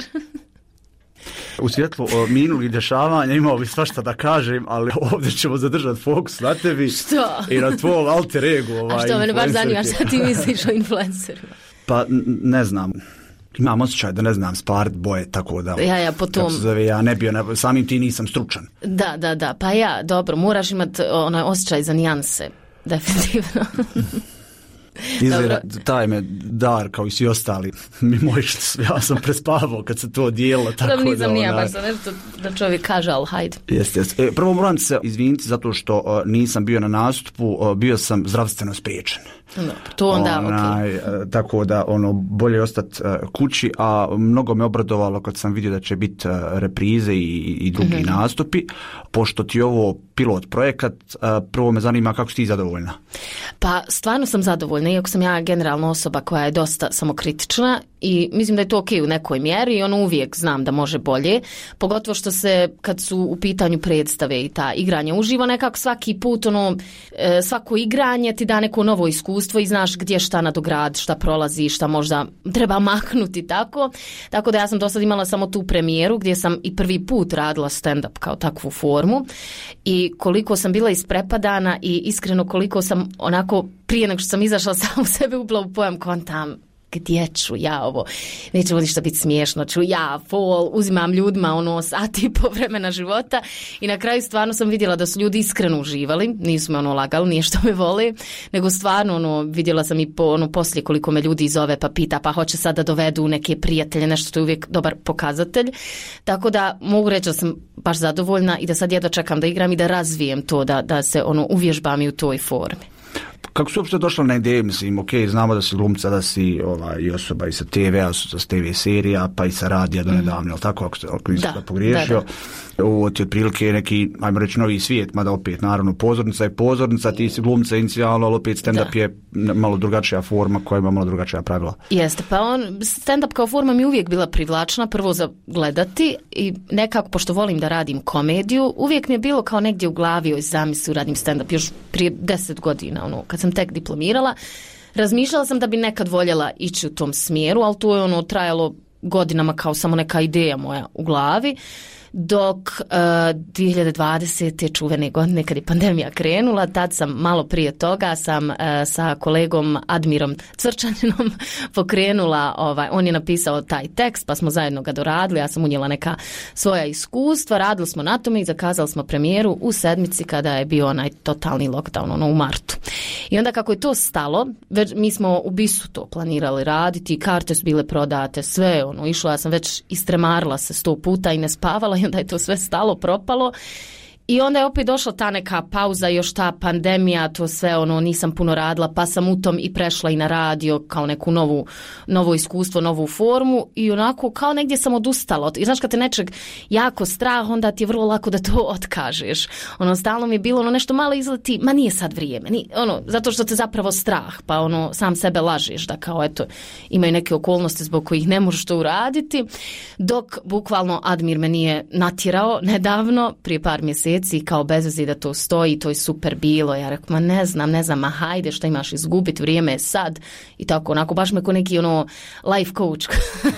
I: U svjetlu minulih dešavanja imao bi svašta da kažem, ali ovdje ćemo zadržati fokus na tebi.
J: Što?
I: I na tvoj alter ego.
J: A što, mene baš zanima šta ti misliš o influencerima?
I: Pa ne znam. Imam osjećaj da ne znam sparit boje, tako da...
J: Ja, po tom...
I: Ja ne bio, samim ti nisam stručan.
J: Da, pa ja, dobro, moraš imati onaj osjećaj za nijanse, definitivno.
I: Izgleda, taj me dar, kao i svi ostali, ja sam prespavao kad se to dijelo, tako da...
J: Nisam nija baš za nešto da čovjek kaže, ali hajde.
I: Jeste. Prvo moram se izviniti zato što nisam bio na nastupu, bio sam zdravstveno spriječen.
J: Dobro, to onda, okej.
I: Tako da, bolje ostati kući, a mnogo me obradovalo kad sam vidio da će biti reprize i drugi nastupi. Pošto ti ovo pilot projekat, prvo me zanima kako si ti zadovoljna?
J: Pa, stvarno sam zadovoljna, iako sam ja generalno osoba koja je dosta samokritična i mislim da je to okej u nekoj mjeri i uvijek znam da može bolje, pogotovo što se, kad su u pitanju predstave i ta igranja uživo, nekako svaki put, svako igranje ti da neko novo iskustvo i znaš gdje šta nadograd, šta prolazi, šta možda treba maknuti, tako da ja sam do sad imala samo tu premijeru gdje sam i prvi put radila stand-up kao takvu formu i koliko sam bila isprepadana i iskreno koliko sam onako prije nego što sam izašla sam u sebe upla u pojam kontam gdje ću ja ovo, neće ovo ništa biti smiješno, ću ja uzimam ljudima sat i po vremena života i na kraju stvarno sam vidjela da su ljudi iskreno uživali, nisu me lagali, nije što me vole, nego stvarno vidjela sam i poslije koliko me ljudi zove pa pita pa hoće sad da dovedu neke prijatelje, nešto što je uvijek dobar pokazatelj, tako da mogu reći da sam baš zadovoljna i da sad jedva čekam da igram i da razvijem to, da se uvježbam i u toj formi.
I: Kako su uopšte došla na ideju, mislim, znamo da si glumca, da si i osoba i sa TV-a, sa TV serija, pa i sa radija do nedavno, ali tako, ako nisam da pogriješio. Ovo ti otprilike neki, ajmo reći, novi svijet, mada opet, naravno, pozornica je pozornica, ti si glumca inicijalno, ali opet stand-up je malo drugačija forma koja ima malo drugačija pravila.
J: Jeste, pa stand-up kao forma mi uvijek bila privlačna, prvo za gledati i nekako, pošto volim da radim komediju, uvijek mi je bilo kao negdje u glavi oj zamisli radim stand-up, još prije 10 godina, kad sam tek diplomirala, razmišljala sam da bi nekad voljela ići u tom smjeru, ali to je trajalo godinama kao samo neka ideja moja u glavi, dok 2020. čuvene godine kad je pandemija krenula, tad sam malo prije toga sam sa kolegom Admirom Cvrčaninom pokrenula, on je napisao taj tekst pa smo zajedno ga doradili, ja sam unijela neka svoja iskustva, radili smo na tome i zakazali smo premijeru u sedmici kada je bio onaj totalni lockdown, u martu. I onda kako je to stalo, mi smo u Bisu to planirali raditi, karte su bile prodate, sve išlo, ja sam već istremarila se 100 puta i ne spavala i onda je to sve stalo, propalo. I onda je opet došla ta neka pauza, još ta pandemija, to sve nisam puno radila, pa sam u tom i prešla i na radio kao neku novo iskustvo, novu formu i onako kao negdje sam odustala. I znaš kad te nečeg jako strah, onda ti je vrlo lako da to otkažeš. Stalno mi je bilo nešto malo izleti, ma nije sad vrijeme, zato što te zapravo strah, pa sam sebe lažeš da kao eto imaju neke okolnosti zbog kojih ne možeš to uraditi, dok bukvalno Admir me nije natjerao nedavno, prije par mjeseci, kao bez veze da to stoji, to je super bilo. Ja rekao, ma ne znam, ma hajde, šta imaš izgubiti, vrijeme je sad. I tako, onako, baš me ko neki life coach.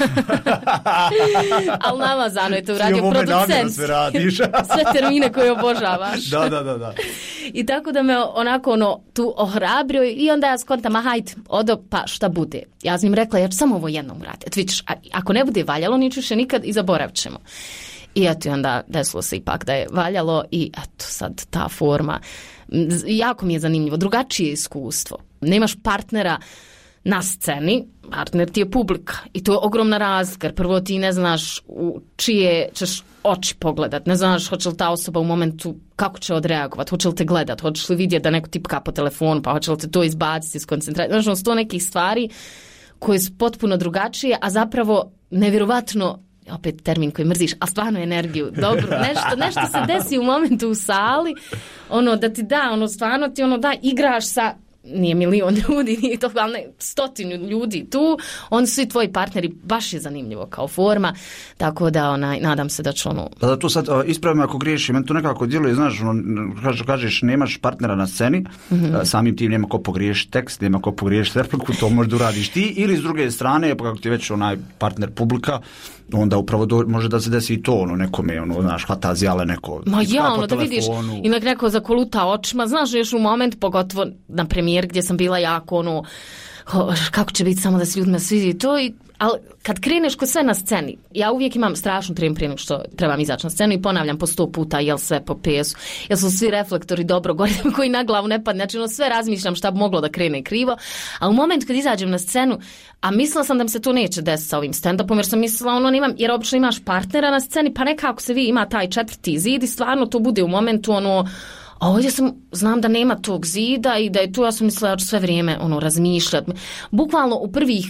J: Ali namazano je to uradio producent. Sve termine koje obožavaš.
I: Da.
J: I tako da me onako tu ohrabrio i onda ja skontam, ma hajde, odo, pa šta bude. Ja sam im rekla, ja ću samo ovo jednom uraditi. Vidiš, ako ne bude valjalo, neću više nikad i zaboravit ćemo. I eto, onda desilo se ipak da je valjalo i eto sad ta forma. Jako mi je zanimljivo, drugačije iskustvo. Nemaš partnera na sceni, partner ti je publika i to je ogromna razlika, jer prvo ti ne znaš u čije ćeš oči pogledat, ne znaš hoće li ta osoba u momentu kako će odreagovati, hoće li te gledat, hoćeš li vidjeti da neko tipka po telefonu, pa hoće li te to izbaciti iz koncentracije. Znaš, sto nekih stvari koje su potpuno drugačije, a zapravo nevjerovatno, opet termin koji mrziš, a stvarno energiju, dobro, nešto se desi u momentu u sali, da ti da, stvarno ti da, igraš sa, nije milion ljudi, nije to, ali 100 ljudi tu, oni su svi tvoji partneri, baš je zanimljivo kao forma, tako da nadam se da ću
I: Da to sad ispravim ako griješim, meni to nekako djeluje, znaš, kažeš nemaš partnera na sceni, samim tim nema ko pogriješiti tekst, nema ko pogriješiti repliku, to možda uradiš ti, ili s druge strane, pa kako ti već partner publika, onda upravo može da se desi i to, nekome, znaš, hvata zjale neko.
J: Ma ja, da vidiš, i neko zakoluta očima, znaš, još u moment, pogotovo na premijer gdje sam bila jako, kako će biti samo da se ljudima svidi to, ali kad kreneš kod sve na sceni, ja uvijek imam strašnu tremu prije nego što trebam izaći na scenu i ponavljam po 100 puta jel sve po PS-u, jel su svi reflektori dobro gore koji na glavu ne padne, znači sve razmišljam šta bi moglo da krene krivo, a u momentu kad izađem na scenu, a mislila sam da mi se to neće desiti sa ovim stand-upom, jer sam mislila nemam, jer obično imaš partnera na sceni, pa nekako se ima taj četvrti zid i stvarno to bude u momentu a ovdje znam da nema tog zida i da je tu, ja sam mislila da ću sve vrijeme razmišljati. Bukvalno u prvih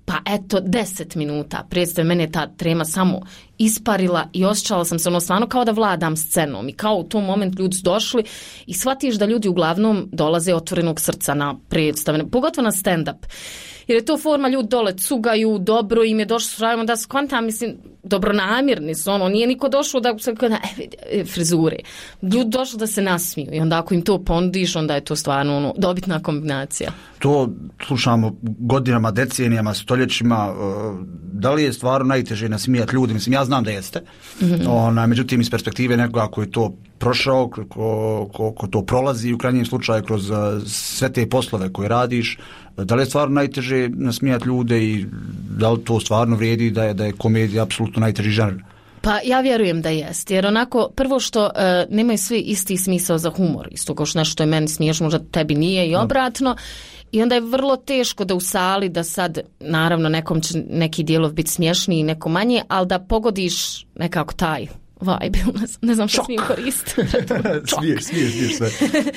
J: 10 minuta, predstav, mene je ta trema samo isparila i osjećala sam se stvarno kao da vladam scenom i kao u tom momentu ljudi su došli i shvatiš da ljudi uglavnom dolaze otvorenog srca na predstave, pogotovo na stand-up. Jer je to forma, ljudi dole cugaju, dobro im je došlo, da skontam, mislim, dobronamjerni su, nije niko došao da se frizure. Ljudi došli da se nasmiju i onda ako im to ponudiš, onda je to stvarno dobitna kombinacija.
I: To slušamo godinama, decenijama, stoljećima. Da li je stvarno najteže nasmijati ljudi? Mislim, ja znam da jeste. Međutim, iz perspektive nekoga koji je to prošao, ko to prolazi u krajnjem slučaju kroz sve te poslove koje radiš, da li je stvarno najteže nasmijati ljude i da li to stvarno vrijedi da je komedija apsolutno najteži žanr?
J: Pa ja vjerujem da jest, jer onako prvo što nemaju svi isti smisao za humor, isto kao što nešto je meni smiješno, možda tebi nije i obratno. I onda je vrlo teško da u sali, da sad, naravno, nekom će neki dijelov biti smješniji, neko manje, ali da pogodiš nekako taj vibe, ne znam što smijem koristiti.
I: Smiješ sve.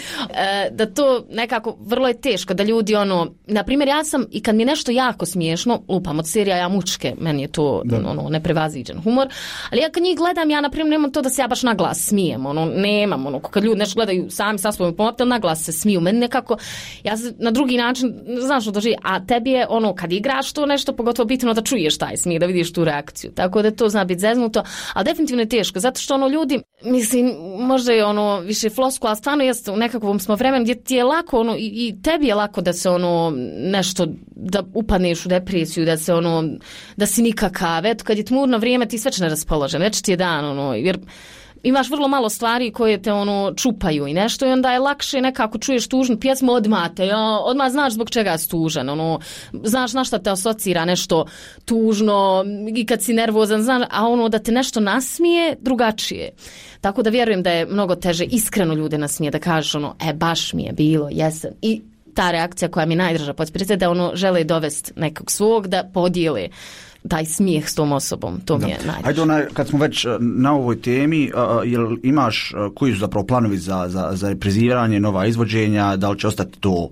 J: Da to nekako vrlo je teško, da ljudi na primjer ja sam i kad mi je nešto jako smiješno, lupam od serija Ja mučke, meni je to neprevaziđen humor, ali ja kad njih gledam, ja na primjer nemam to da se ja baš na glas smijem, nemam, kad ljudi nešto gledaju sami sa svojom pomotel, na glas se smiju, meni nekako, ja se na drugi način, znaš što doživi, a tebi je kad igraš to nešto, pogotovo bitno da čuješ taj smijeh, da vidiš tu reakciju, tako da to zna biti zeznuto, ali definitivno je teško, zato što ljudi, mislim, možda je više floskula, ali stvarno jeste u nekakvom smo vremenu gdje ti je lako, i tebi je lako da se nešto, da upadneš u depresiju, da se da si nikakav, eto kad je tmurno vrijeme ti već neraspoložen, već ti je dan, jer imaš vrlo malo stvari koje te čupaju i nešto i onda je lakše nekako čuješ tužnu pjesmu odmah znaš zbog čega si tužan, znaš na šta te asocira nešto tužno i kad si nervozan, znaš, a da te nešto nasmije drugačije. Tako da vjerujem da je mnogo teže iskreno ljude nasmije, da kažeš baš mi je bilo, jesam. I ta reakcija koja mi najdraža podsprite da žele dovesti nekog svog da podijele taj smijeh s tom osobom, to mi je najdraže.
I: Ajde, kad smo već na ovoj temi, jel imaš koji su zapravo planovi za repriziranje, nova izvođenja, da li će ostati to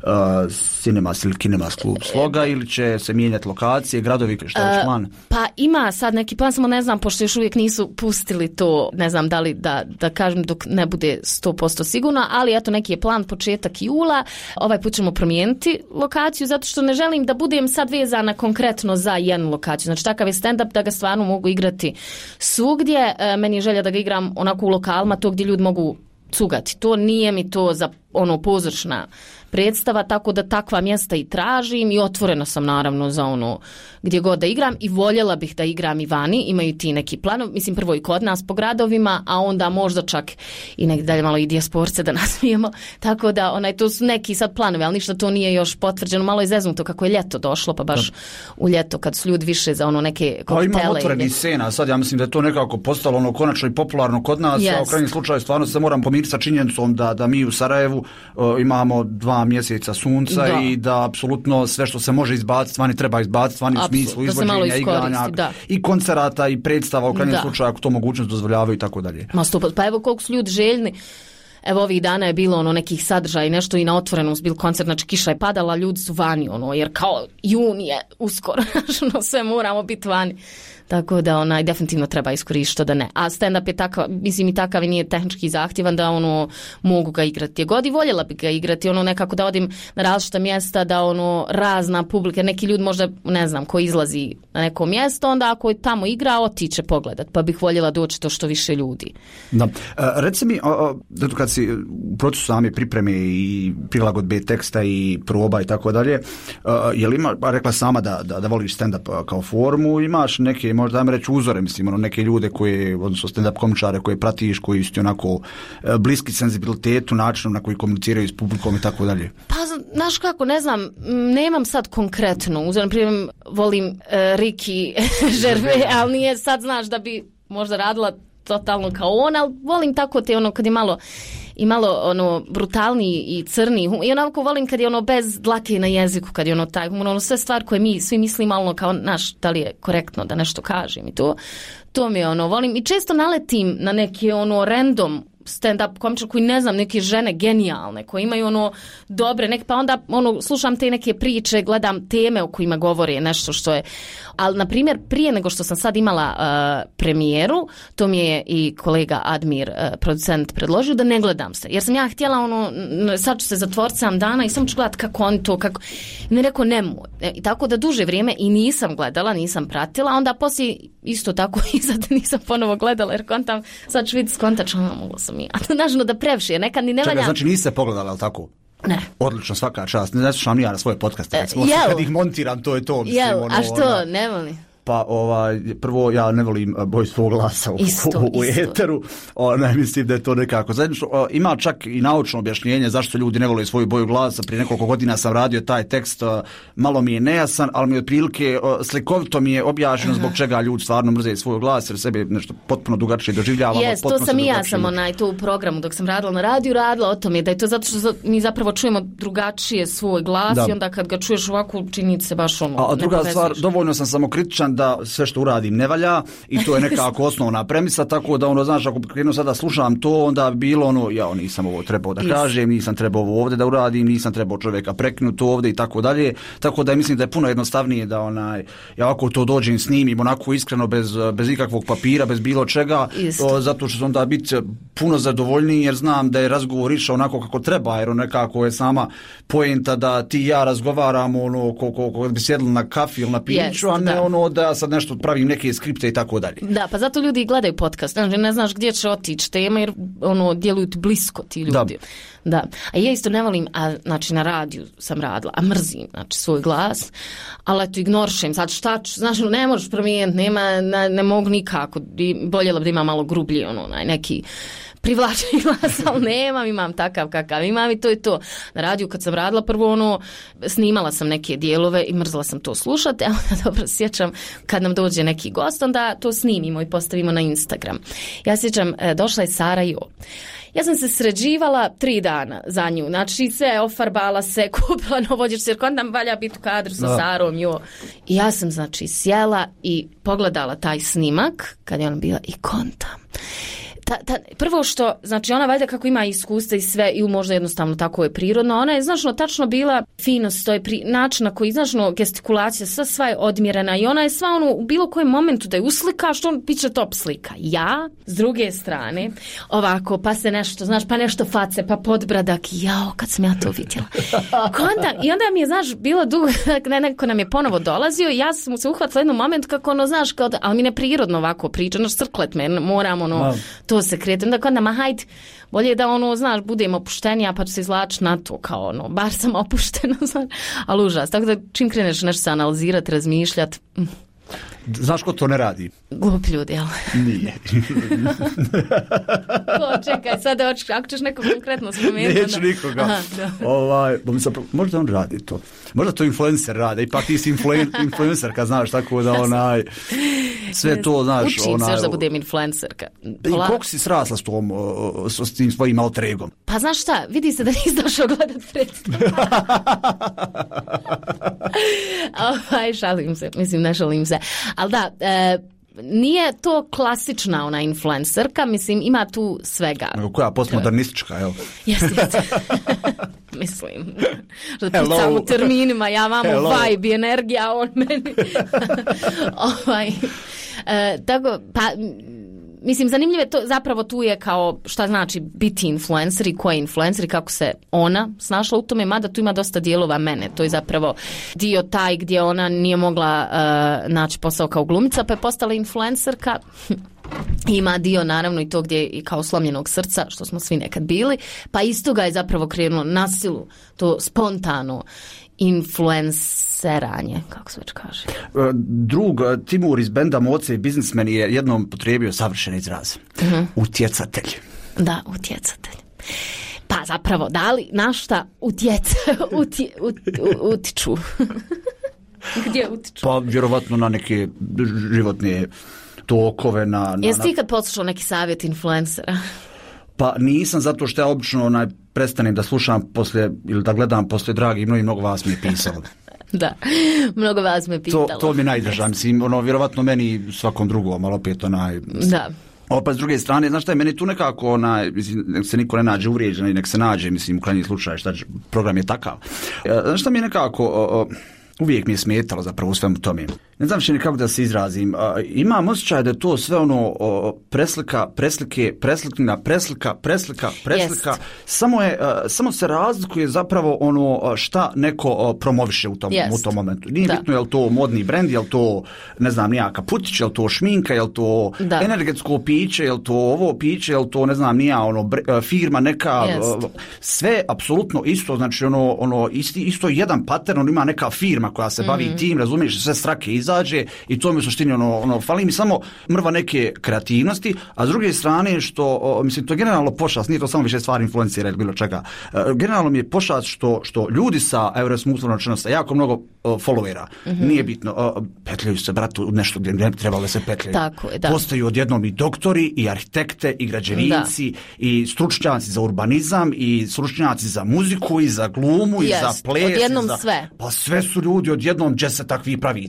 I: Cinemas ili Kinemas klub Sloga ili će se mijenjati lokacije, gradovi, šta je plan?
J: Pa ima sad neki plan, samo ne znam, pošto još uvijek nisu pustili to, ne znam da li da kažem dok ne bude 100% sigurno, ali eto neki je plan početak jula, ovaj put ćemo promijeniti lokaciju, zato što ne želim da budem sad vezana konkretno za jednu lokaciju. Znači takav je stand-up da ga stvarno mogu igrati svugdje. Meni je želja da ga igram onako u lokalima, to gdje ljudi mogu cugati. To nije mi to za pozorišna predstava, tako da takva mjesta i tražim i otvorena sam naravno za gdje god da igram i voljela bih da igram i vani, imaju ti neki planov, mislim prvo i kod nas po gradovima, a onda možda čak i negdje dalje malo i dijasporce da nasmijemo, tako da to su neki sad planovi, ali ništa to nije još potvrđeno, malo je zeznuto kako je ljeto došlo, pa baš u ljeto kad su ljudi više za neke koktele.
I: Pa ima otvorenih scena, sad ja mislim da je to nekako postalo konačno i popularno kod nas, a u krajnjem slučaju stvarno se moram pomiriti sa činjenicom da mi u Sarajevu imamo 2 mjeseca sunca i da apsolutno sve što se može izbaciti, vani treba izbaciti, vani u smislu izvođenja, igranja i koncerata i predstava u krajnjem slučaju ako to mogućnost dozvoljavaju i tako dalje.
J: Pa evo koliko su ljudi željni. Evo ovih dana je bilo nekih sadržaja i nešto i na otvorenom bil koncert, znači kiša je padala, ljudi su vani, jer kao jun je uskoro, sve moramo biti vani. Tako da definitivno treba iskoristiti da ne. A stand-up je takav, mislim i takav i nije tehnički zahtjevan da mogu ga igrati. God i voljela bi ga igrati, nekako da odim na različita mjesta, da razna publika, neki ljudi možda, ne znam, ko izlazi na neko mjesto, onda ako je tamo igra, otiće pogledat, pa bih voljela doći to što više ljudi.
I: Da. Reci mi, kad si u procesu same pripreme i prilagodbe teksta i proba i tako dalje, je li ima, rekla sama da voliš stand-up kao formu, imaš neke možda dajme reći uzore, mislim, neke ljude koje, odnosno stand-up komičare koje pratiš, koji su onako bliski senzibilitetu, načinom na koji komuniciraju s publikom i tako dalje?
J: Pa, znaš kako, ne znam, nemam sad konkretno uzor, primjer, volim Ricky Gervais, ali nije sad, znaš, da bi možda radila totalno kao on, ali volim tako te kad je malo brutalniji i crniji i onako volim kad je bez dlake na jeziku, kad je taj humor, sve stvari koje mi svi mislimo kao da li je korektno da nešto kažem i to mi je volim i često naletim na neke random stand-up komičar koji ne znam, neke žene genijalne, koje imaju dobre, pa onda slušam te neke priče, gledam teme o kojima govore nešto što je, ali na primjer prije nego što sam sad imala premijeru, to mi je i kolega Admir, producent, predložio da ne gledam se, jer sam ja htjela sad ću se zatvoriti 7 dana i sam ću gledati kako on to, kako, ne rekao nemoj, i tako da duže vrijeme i nisam gledala, nisam pratila, onda poslije isto tako i sad nisam ponovo gledala, jer kontam, sad ću vidjeti skontačno, mogla sam i, a nažno da previše, nekad ni ne valja.
I: Znači niste pogledali, ali tako?
J: Ne.
I: Odlično, svaka čast. Ne slušam ni ja na svoje podcaste, kad ih montiram, to je to. Mislim,
J: a što, ne volim?
I: Pa prvo ja ne volim boj svog glasa u eteru, mislim da je to nekako zajednično. Ima čak i naučno objašnjenje zašto ljudi ne vole svoju boju glasa. Prije nekoliko godina sam radio taj tekst, malo mi je nejasan, ali mi otprilike slikovito mi je objašnjeno zbog čega ljudi stvarno mrze svoj glas, jer sebe nešto potpuno drugačije doživljavamo.
J: To sam i ja sam tu u programu dok sam radila na radiju, radila o tome da je to zato što mi zapravo čujemo drugačije svoj glas i onda kad ga čuješ ovako čini se baš
I: A druga stvar, dovoljno sam samokritičan svjestan da sve što uradim ne valja i to je nekako osnovna premisa, tako da znaš, ako krenuo sada slušam to, onda bi bilo ja nisam ovo trebao da kažem, nisam trebao ovo ovdje da uradim, nisam trebao čovjeka prekinuti ovdje i tako dalje, tako da mislim da je puno jednostavnije da ja ako to dođem snimim onako iskreno bez ikakvog papira, bez bilo čega, zato što onda biti puno zadovoljniji jer znam da je razgovor išao onako kako treba, jer nekako je sama poenta da ti i ja razgovaramo kako bi sjedli na kafi ili na piću, a ne da ja sad nešto pravim neke skripte i tako dalje.
J: Da, pa zato ljudi gledaju podcast, ne znaš gdje će otići tema jer djeluju ti blisko ti ljudi. Da. A ja isto ne volim, znači na radiju sam radila, a mrzim svoj glas, ali eto ignorišem, sad šta ću, znaš, ne možeš promijeniti, ne mogu nikako, boljela bi da ima malo grublji, neki privlačni glas, ali imam takav kakav imam i to je to. Na radiju kad sam radila prvo snimala sam neke dijelove i mrzela sam to slušati, a onda dobro sjećam kad nam dođe neki gost, onda to snimimo i postavimo na Instagram. Ja sjećam, došla je Sara Jo. Ja sam se sređivala 3 dana za nju, znači sve ofarbala se, kupila novođeš, jer onda valja biti u kadru sa Sarom Jo. I ja sam znači sjela i pogledala taj snimak kad je ona bila i kontam. Prvo što, znači ona valjda kako ima iskustva i sve i možda jednostavno tako je prirodno, ona je značno tačno bila finost, to je način na koji značno gestikulacija, sva je odmjerena i ona je sva u bilo kojem momentu da je uslika, što on biće top slika. Ja, s druge strane, ovako, pa se nešto, znaš, pa nešto face, pa podbradak, jao, kad sam ja to vidjela. I onda mi je, znaš, bilo dugo, neko nam je ponovo dolazio i ja sam se uhvatila jednom momentu kako znaš, ali mi neprirodno ovako priča, crklet me, moram to se krete. Onda hajde, bolje da znaš, budemo opuštenija pa ću se izlači na to kao bar sam opuštena, znaš, ali užas. Tako da čim kreneš nešto se analizirati, razmišljati.
I: Znaš ko to ne radi?
J: Glup ljudi, jel?
I: Nije.
J: Čekaj, sad ako ćeš neko konkretno spomenuti.
I: Neću nikoga. Možda on radi to. Možda to influencer radi. Ipak ti si influencerka, znaš, tako da sve to, znaš.
J: Učim se još da budem influencerka.
I: I koliko si srasla s tim svojim alter egom?
J: Pa znaš šta, vidi se da nisi došao gledat predstavu. Šalim se, mislim ne šalim se. Ali da, nije to klasična ona influencerka, mislim ima tu svega.
I: Koja postmodernistička, jel?
J: Jeste. Mislim, što pisam u terminima, ja vamo vibe i energija, on meni. Tako, pa mislim, zanimljivo je to, zapravo tu je kao šta znači biti influencer i ko je influencer i kako se ona snašla u tome, mada tu ima dosta dijelova mene. To je zapravo dio taj gdje ona nije mogla naći posao kao glumica, pa je postala influencerka. Ima dio naravno i to gdje je kao slomljenog srca, što smo svi nekad bili, pa isto ga je zapravo krenulo na silu, to spontano influenceranje, kako se već kaže.
I: Drug Timur iz benda Moce i biznismen je jednom potrijebio savršen izraz. Utjecatelj.
J: Da, utjecatelj. Pa zapravo, da li na šta utiču? Gdje utiču?
I: Pa vjerovatno na neke životne tokove.
J: Jesi ti kad poslušao neki savjet influencera?
I: Pa nisam, zato što ja obično prestanem da slušam poslije, ili da gledam poslije dragi, mnogo vas mi je pisalo.
J: Da, mnogo vas me pitalo.
I: To mi najdrža, mislim, vjerovatno meni svakom drugom, ali opet
J: Da.
I: Opet s druge strane, znaš šta je, meni tu nekako, mislim, nek se niko ne nađe uvrijeđen i nek se nađe, mislim, u krajnji slučaj, program je takav. Znaš šta mi je nekako, uvijek mi je smetalo zapravo u svemu tome. Ne znam što nikako da se izrazim. Imam osjećaj da je to sve preslika,
J: Jest.
I: Samo se razlikuje zapravo šta neko promoviše u tom momentu. Nije bitno je li to modni brend, je li to, ne znam, nijaka putić, je li to šminka, je li to energetsko piće, je li to ovo piće, je li to, ne znam, nija firma neka, sve apsolutno isto, znači isto jedan pattern, ima neka firma koja se bavi tim, razumiješ, sve strake izađe i to mi u suštini fali mi samo mrva neke kreativnosti, a s druge strane što, mislim, to je generalno pošast, nije to samo više stvar influencera ili bilo čega. Generalno mi je pošast što ljudi sa sa jako mnogo followera, nije bitno, petljaju se, bratu, nešto gdje ne bi trebalo da se petljaju.
J: Tako je, da.
I: Postaju odjednom i doktori, i arhitekte, i građevinci, i stručnjaci za urbanizam, i stručnjaci za muziku, i za glumu, i za ples.
J: Odjednom sve.
I: Pa sve su ljudi odjednom, gdje se takvi pravite, znaš.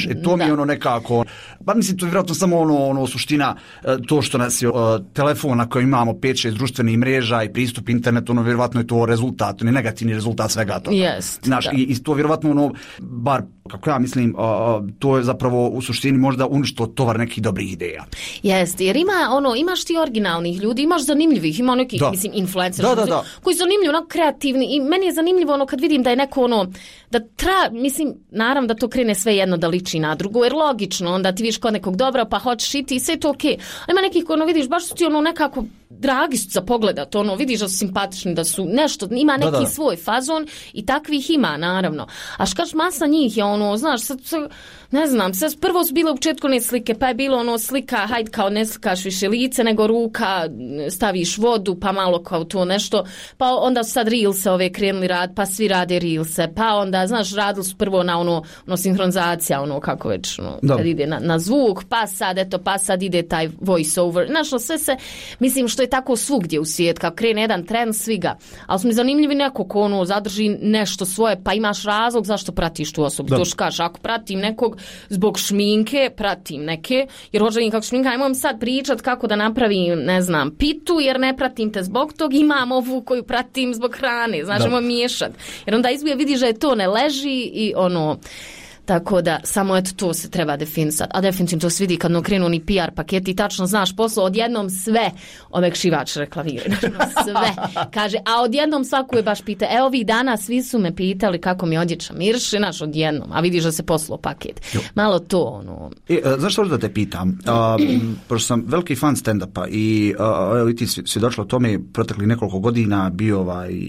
I: to mi je ono nekako, pa mislim to je vjerojatno samo ono suština, to što nas je telefon na kojem imamo 5-6 društvenih mreža i pristup internetu, ono vjerojatno je to rezultat, ne negativni rezultat svega toga. Znaš, i to vjerojatno ono, bar kako ja mislim, to je zapravo u suštini možda uništilo tovar nekih dobrih ideja.
J: Jeste, jer imaš ti originalnih ljudi, imaš zanimljivih, ima nekih, mislim, influenceri koji su zanimljivi, kreativni, i meni je zanimljivo kad vidim da je neko mislim, naravno da to krene sve jedno da liči na drugo, jer logično, onda ti vidiš kod nekog dobra, pa hoćeš iti i sve je to okej. A ima nekih koji vidiš, baš su ti nekako dragi su za pogledat, vidiš da su simpatični, da su nešto, ima neki svoj fazon i takvih ima, naravno. A škaš masa njih je znaš, sad, ne znam, sad prvo su bile u početku ne slike, pa je bilo slika, hajde kao ne slikaš više lice, nego ruka, staviš vodu, pa malo kao to nešto, pa onda su sad reelse ove krenuli rad, pa svi rade reelse, pa onda, znaš, radili su prvo na sinhronizacija, kako već, kad ide na zvuk, pa sad ide taj voice over, znaš, sve se, mislim, što je tako svugdje u svijet, kao krene jedan trend, svi ga, ali su mi zanimljivi neko ko zadrži nešto svoje, pa imaš razlog zašto pratiš tu osobu, to što kažeš, ako pratim nekog zbog šminke, pratim neke, jer hoću im kako šminka, nemoj sad pričat kako da napravim, ne znam, pitu, jer ne pratim te zbog tog, imam ovu koju pratim zbog hrane, znaš, nemoj miješat, jer onda izbija vidiš da je to ne leži i tako da, samo eto to se treba definisati. A definitivno to se vidi kad krenu ni PR paketi, tačno znaš posao, odjednom sve omekšivač reklavira. Sve. Kaže, a odjednom svaku je baš pita, ovih dana svi su me pitali kako mi odjeća mirše, znaš, odjednom, a vidiš da se poslao paket. Malo to,
I: Znaš što da te pitam? Pošto sam veliki fan stand-upa i evo ti svjedočila o tome proteklih nekoliko godina, bio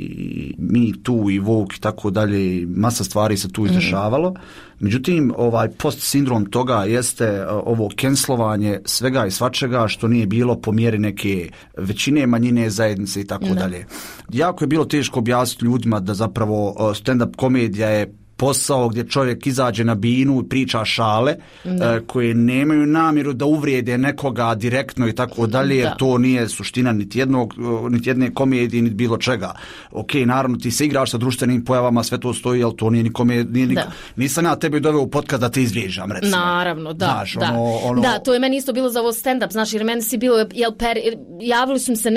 I: Me Too i Vogue i tako dalje, masa stvari se tu izdešavalo. Međutim, post sindrom toga jeste ovo cancelovanje svega i svačega što nije bilo po mjeri neke većine, manjine, zajednice i tako dalje. Jako je bilo teško objasniti ljudima da zapravo stand-up komedija je posao gdje čovjek izađe na binu i priča šale koje nemaju namjeru da uvrijede nekoga direktno i tako dalje, jer to nije suština niti jedne komedije, niti bilo čega. Ok, naravno ti se igraš sa društvenim pojavama, sve to stoji, ali to nije ni komedija. Nisam ja tebi doveo u podcast da te izvrijeđam, recimo.
J: Naravno, znaš, da, to je meni isto bilo za ovo stand-up, znaš, jer meni si bilo, javili su mi se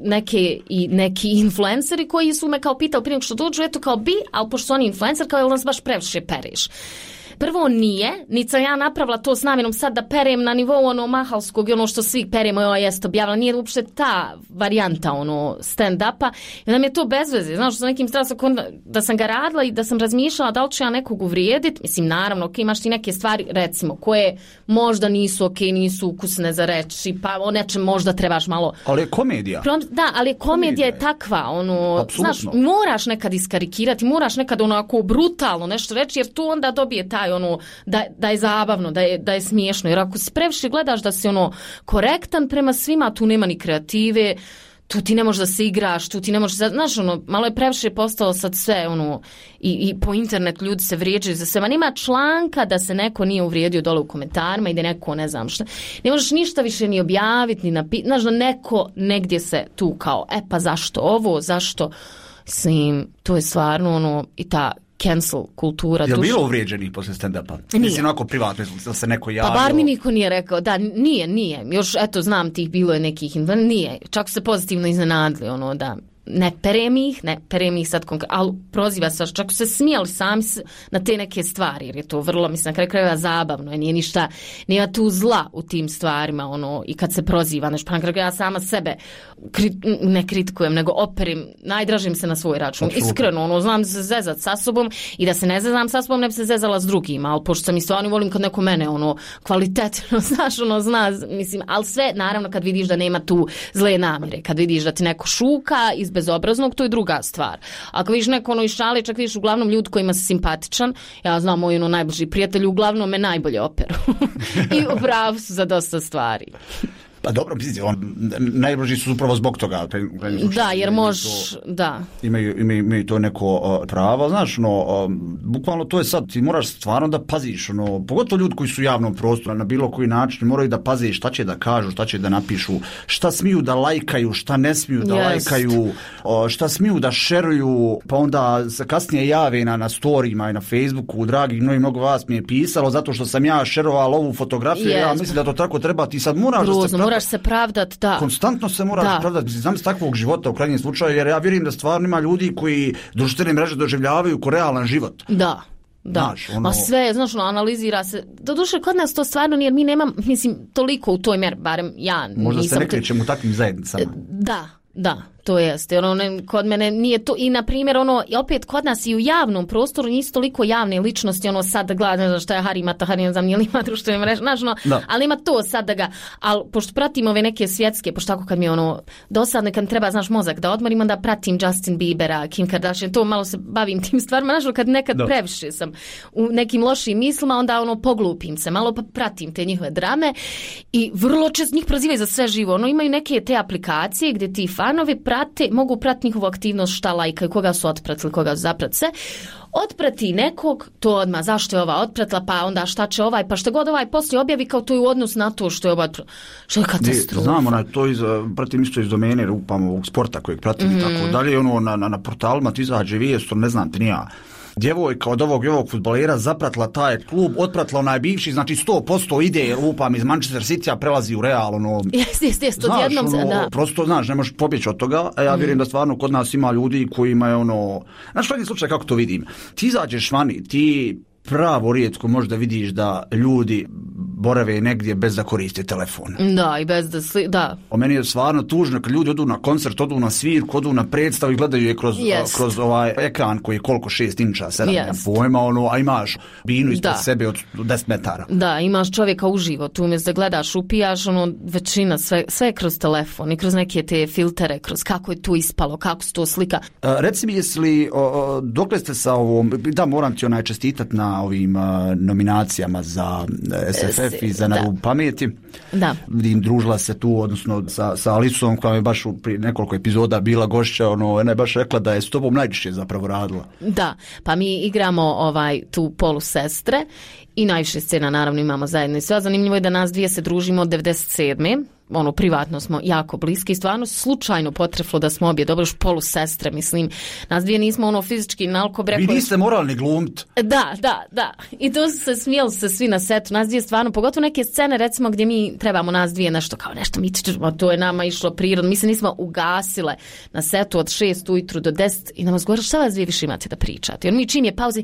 J: neki influenceri koji su me kao pitali prije nego što dođu, eto kao ali pošto su oni influencer, kao jel nas baš previše pereš. Prvo nije, niti sam ja napravila to s namjerom sad da perem na nivou mahalskog i što svi peremo, jest objavila, nije uopšte ta varijanta stand-upa, i nam je to bez veze, znaš, sa nekim da sam ga radila i da sam razmišljala da li ću ja nekog uvrijediti, mislim, naravno, imaš ti neke stvari, recimo, koje možda nisu nisu ukusne za reći, pa o nečem možda trebaš malo...
I: Ali je komedija.
J: Da, ali komedija je takva, znaš, moraš nekad iskarikirati, moraš nekad onako brutalno nešto reći, jer tu onda dobije taj da je zabavno, da je smiješno, jer ako se previše gledaš da si korektan prema svima, tu nema ni kreative, tu ti ne možeš da se igraš, tu ti ne možeš, znaš, malo je previše postalo sad sve, i po internetu ljudi se vrijeđaju za sve, ma nema članka da se neko nije uvrijedio dole u komentarima i da neko ne znam šta, ne možeš ništa više ni objaviti, ni napiti, znaš, da neko negdje se tu kao, pa zašto ovo, zašto, to je stvarno, i ta cancel kultura.
I: Je li bilo uvrijeđenih poslije stand-upa? Mislim, onako privatno da se neko javio.
J: Pa bar mi niko nije rekao, da, nije. Još, eto, znam tih, bilo je nekih, nije. Čak se pozitivno iznenadili, da ne perem ih sad konkretno, ali proziva se, čak su se smijali sami na te neke stvari, jer je to vrlo, mislim, na kraju krajeva zabavno, nije ništa, nema tu zla u tim stvarima, i kad se proziva, nešto, pa na kraju ja sama sebe ne kritikujem, nego operim, najdražim se na svoj račun. Absolutno. Iskreno, znam se zezat sa sobom i da se ne zezam sa sobom, ne bi se zezala s drugima, ali pošto sam i stvarno volim kad neko mene, kvalitetno, znaš, zna, mislim, ali sve, naravno, kad vidiš da nema tu zle namjere, kad vidiš da ti neko šuka iz bezobraznog, to je druga stvar. Ako vidiš neko iz šale, čak vidiš uglavnom ljudi kojima si simpatičan, ja znam moj najbliži prijatelj, uglavnom me najbolje operu. I upravo su za dosta stvari.
I: Pa dobro, najbrži su upravo zbog toga.
J: Da, jer možeš, da.
I: Imaju to neko pravo, znaš, bukvalno to je sad, ti moraš stvarno da paziš, pogotovo ljudi koji su u javnom prostoru, na bilo koji način moraju da paze šta će da kažu, šta će da napišu, šta smiju da lajkaju, šta ne smiju da lajkaju, šta smiju da šeruju, pa onda se kasnije jave na storijima i na Facebooku, dragi, mnogo vas mi je pisalo zato što sam ja šerovao ovu fotografiju, ja mislim da to tako treba, ti sad moraš
J: se pravdat, da.
I: Konstantno se moraš pravdati, znam s takvog života u krajnjem slučaju, jer ja vjerujem da stvarno ima ljudi koji društvene mreže doživljavaju ko realan život.
J: Da. Znaš, ma sve, znaš, analizira se. Doduše, kod nas to stvarno nije, mi nemam, mislim, toliko u toj mjeri, barem ja.
I: Možda se ne krećemo u takvim zajednicama.
J: Da, to jeste. Kod mene nije to, i na primjer, opet kod nas i u javnom prostoru nisu toliko javne ličnosti, sad da gleda, ne znam šta je Harimata, ne znam, nije li ima društvene mreže, znaš, ali ima to sad da ga, ali pošto pratim ove neke svjetske, pošto tako kad mi dosadno, kad mi treba, znaš, mozak da odmorim, onda pratim Justin Biebera, Kim Kardashian, to malo se bavim tim stvarima, znaš, kad nekad previše sam u nekim lošim mislima, onda poglupim se, malo pa pratim te njihove drame i vrlo često njih prozivaju za sve živo, imaju neke te aplikacije gdje ti fanovi mogu pratiti njihovu aktivnost, šta lajkaju, koga su otpratili, koga su zapratili, sve. Otprati nekog, to odmah, zašto je ova otpratila, pa onda šta će ovaj, pa što god ovaj poslije objavi kao to je u odnos na to što je ova otpratila. Što je katastrofa.
I: Znamo, to pratim isto iz domene rupamo ovog sporta kojeg pratim i tako dalje, na portalima ti izađe vijest, ne znam ti nija. Djevojka od ovog fudbalera zapratila taj klub, otpratila onaj bivši, znači 100% ide lupam iz Manchester City-a, prelazi u Real,
J: Jest, odjednom da.
I: Prosto, znaš, ne možeš pobjeći od toga, a ja vjerujem da stvarno kod nas ima ljudi koji imaju znaš, što je slučaj kako to vidim? Ti izađeš vani, ti pravo rijetko možda vidiš da ljudi borave negdje bez da koriste telefon.
J: Da, i bez da
I: O meni je stvarno tužno kad ljudi odu na koncert, odu na svirku, odu na predstavu i gledaju je kroz ovaj ekran koji je koliko 6 inča, 7 pojma, a imaš binu ispred sebe od 10 metara.
J: Da, imaš čovjeka uživo, tu umjesto da gledaš, upijaš, većina, sve kroz telefon i kroz neke te filtere, kroz kako je tu ispalo, kako se to slika.
I: Reci mi, jesi li, dokle ste sa ovom, da moram ti čestitat na ovim nominacijama za SFF i za Na rubu pameti.
J: Da.
I: Vidim, družila se tu, odnosno sa Alisom, koja je baš prije nekoliko epizoda bila gošća, ona je baš rekla da je s tobom najčešće zapravo radila.
J: Da, pa mi igramo tu polusestre i najviše scena naravno imamo zajedno i sve. Zanimljivo je da nas dvije se družimo od 97. Privatno smo jako bliski i stvarno slučajno potreflo da smo obje dobro još polusestre, mislim. Nas dvije nismo fizički nalko breko.
I: Vi niste moralni glumt.
J: Da. I to su se smijeli se svi na setu. Nas dvije stvarno, pogotovo neke scene recimo gdje mi trebamo nas dvije nešto mi ćemo, to je nama išlo prirodno. Mi se nismo ugasile na setu od 6 ujutru do 10 i nam odgovorili šta vas dvije više imate da pričate. Jer mi čim je pauzi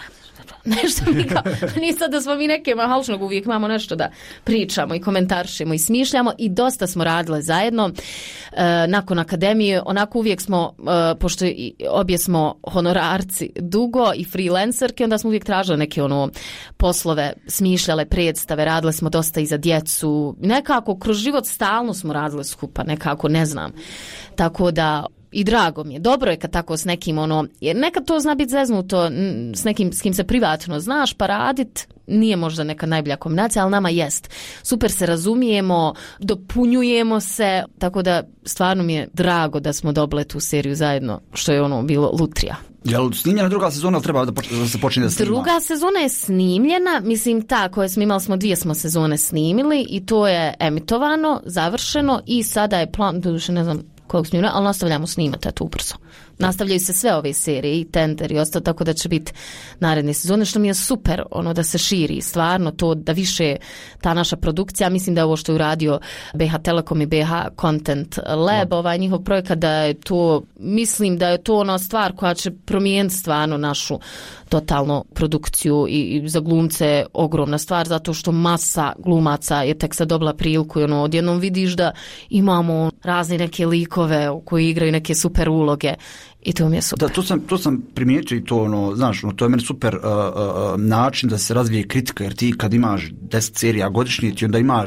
J: nešto mi kao, nije sad da smo mi neke mahalčnog, uvijek imamo nešto da pričamo i komentaršimo i smišljamo i dosta smo radile zajedno. Nakon akademije, onako uvijek smo, pošto obje smo honorarci dugo i freelancerke, onda smo uvijek tražile neke poslove, smišljale predstave, radile smo dosta i za djecu. Nekako kroz život stalno smo radile skupa, nekako ne znam. Tako da i drago mi je. Dobro je kad tako s nekim jer nekad to zna biti zeznuto s nekim s kim se privatno znaš pa radit nije možda neka najbolja kombinacija, ali nama jest. Super se razumijemo, dopunjujemo se, tako da stvarno mi je drago da smo dobile tu seriju zajedno, što je bilo lutrija.
I: Jel snimljena druga sezona, ali treba da se počne da snima?
J: Druga sezona je snimljena, mislim ta koje smo imali, 2 sezone snimili i to je emitovano, završeno i sada je plan, doduše ne znam kojeg snimljena, ali nastavljamo snimati ubrzo. Nastavljaju se sve ove serije i Tender i ostalo, tako da će biti naredne sezone, što mi je super da se širi stvarno to, da više ta naša produkcija, mislim da je ovo što je uradio BH Telekom i BH Content Lab, njihov projekat, da je to, mislim da je to stvar koja će promijeniti stvarno našu totalno produkciju i za glumce ogromna stvar, zato što masa glumaca je tek sad dobila priliku i odjednom vidiš da imamo razne neke likove koji igraju neke super uloge i to mi je super.
I: Da, to sam primijetio i to, znaš, to je meni super način da se razvije kritika, jer ti kad imaš 10 serija godišnje, ti onda imaš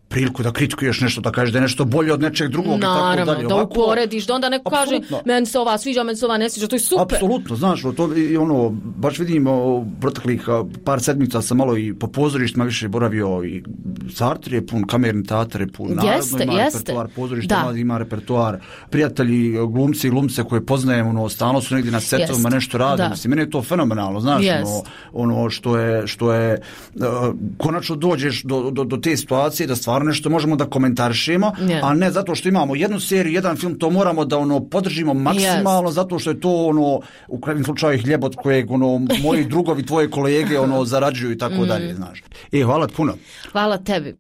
I: priliku da kritikuješ nešto, da kažeš da je nešto bolje od nečeg drugog i tako dalje.
J: Da uporediš, da onda neko kaže meni se ova sviđa, meni se ova ne sviđa, to je super.
I: Apsolutno, znaš, to i ono, baš vidimo proteklih par sedmica sam malo i po pozorištima više boravio i Sartre je pun, kamerni teatar je pun, naravno ima repertoar, pozorišta ima repertoar, prijatelji, glumci i glumce koje poznajem, ono, stalno su negdje na setovima nešto rade, mislim, meni je to fenomenalno, znaš, ono što je konačno dođeš do te situacije da stvarno nešto možemo da komentarišemo, a ne zato što imamo jednu seriju, jedan film, to moramo da podržimo maksimalno, zato što je to u krajnjem slučaju hljeb od kojeg moji drugovi, tvoje kolege zarađuju i tako dalje, znaš. Hvala puno.
J: Hvala tebi.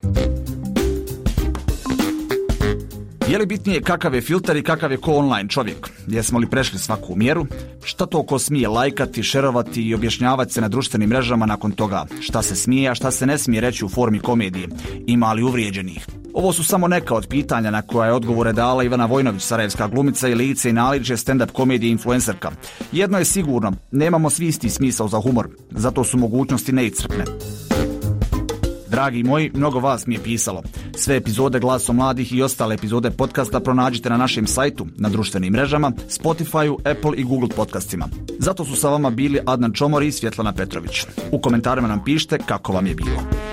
I: Je li bitnije kakav je filter i kakav je ko online čovjek? Jesmo li prešli svaku mjeru? Šta to ko smije lajkati, šerovati i objašnjavati se na društvenim mrežama nakon toga? Šta se smije, a šta se ne smije reći u formi komedije? Ima li uvrijeđenih? Ovo su samo neka od pitanja na koja je odgovore dala Ivana Vojnović, sarajevska glumica i lice i naličje stand-up komedije influencerka. Jedno je sigurno, nemamo svi isti smisao za humor, zato su mogućnosti neiscrpne. Dragi moji, mnogo vas mi je pisalo. Sve epizode Glasom mladih i ostale epizode podcasta pronađite na našem sajtu, na društvenim mrežama, Spotifyu, Apple i Google podcastima. Zato su sa vama bili Adnan Čomor i Svjetlana Petrović. U komentarima nam pišite kako vam je bilo.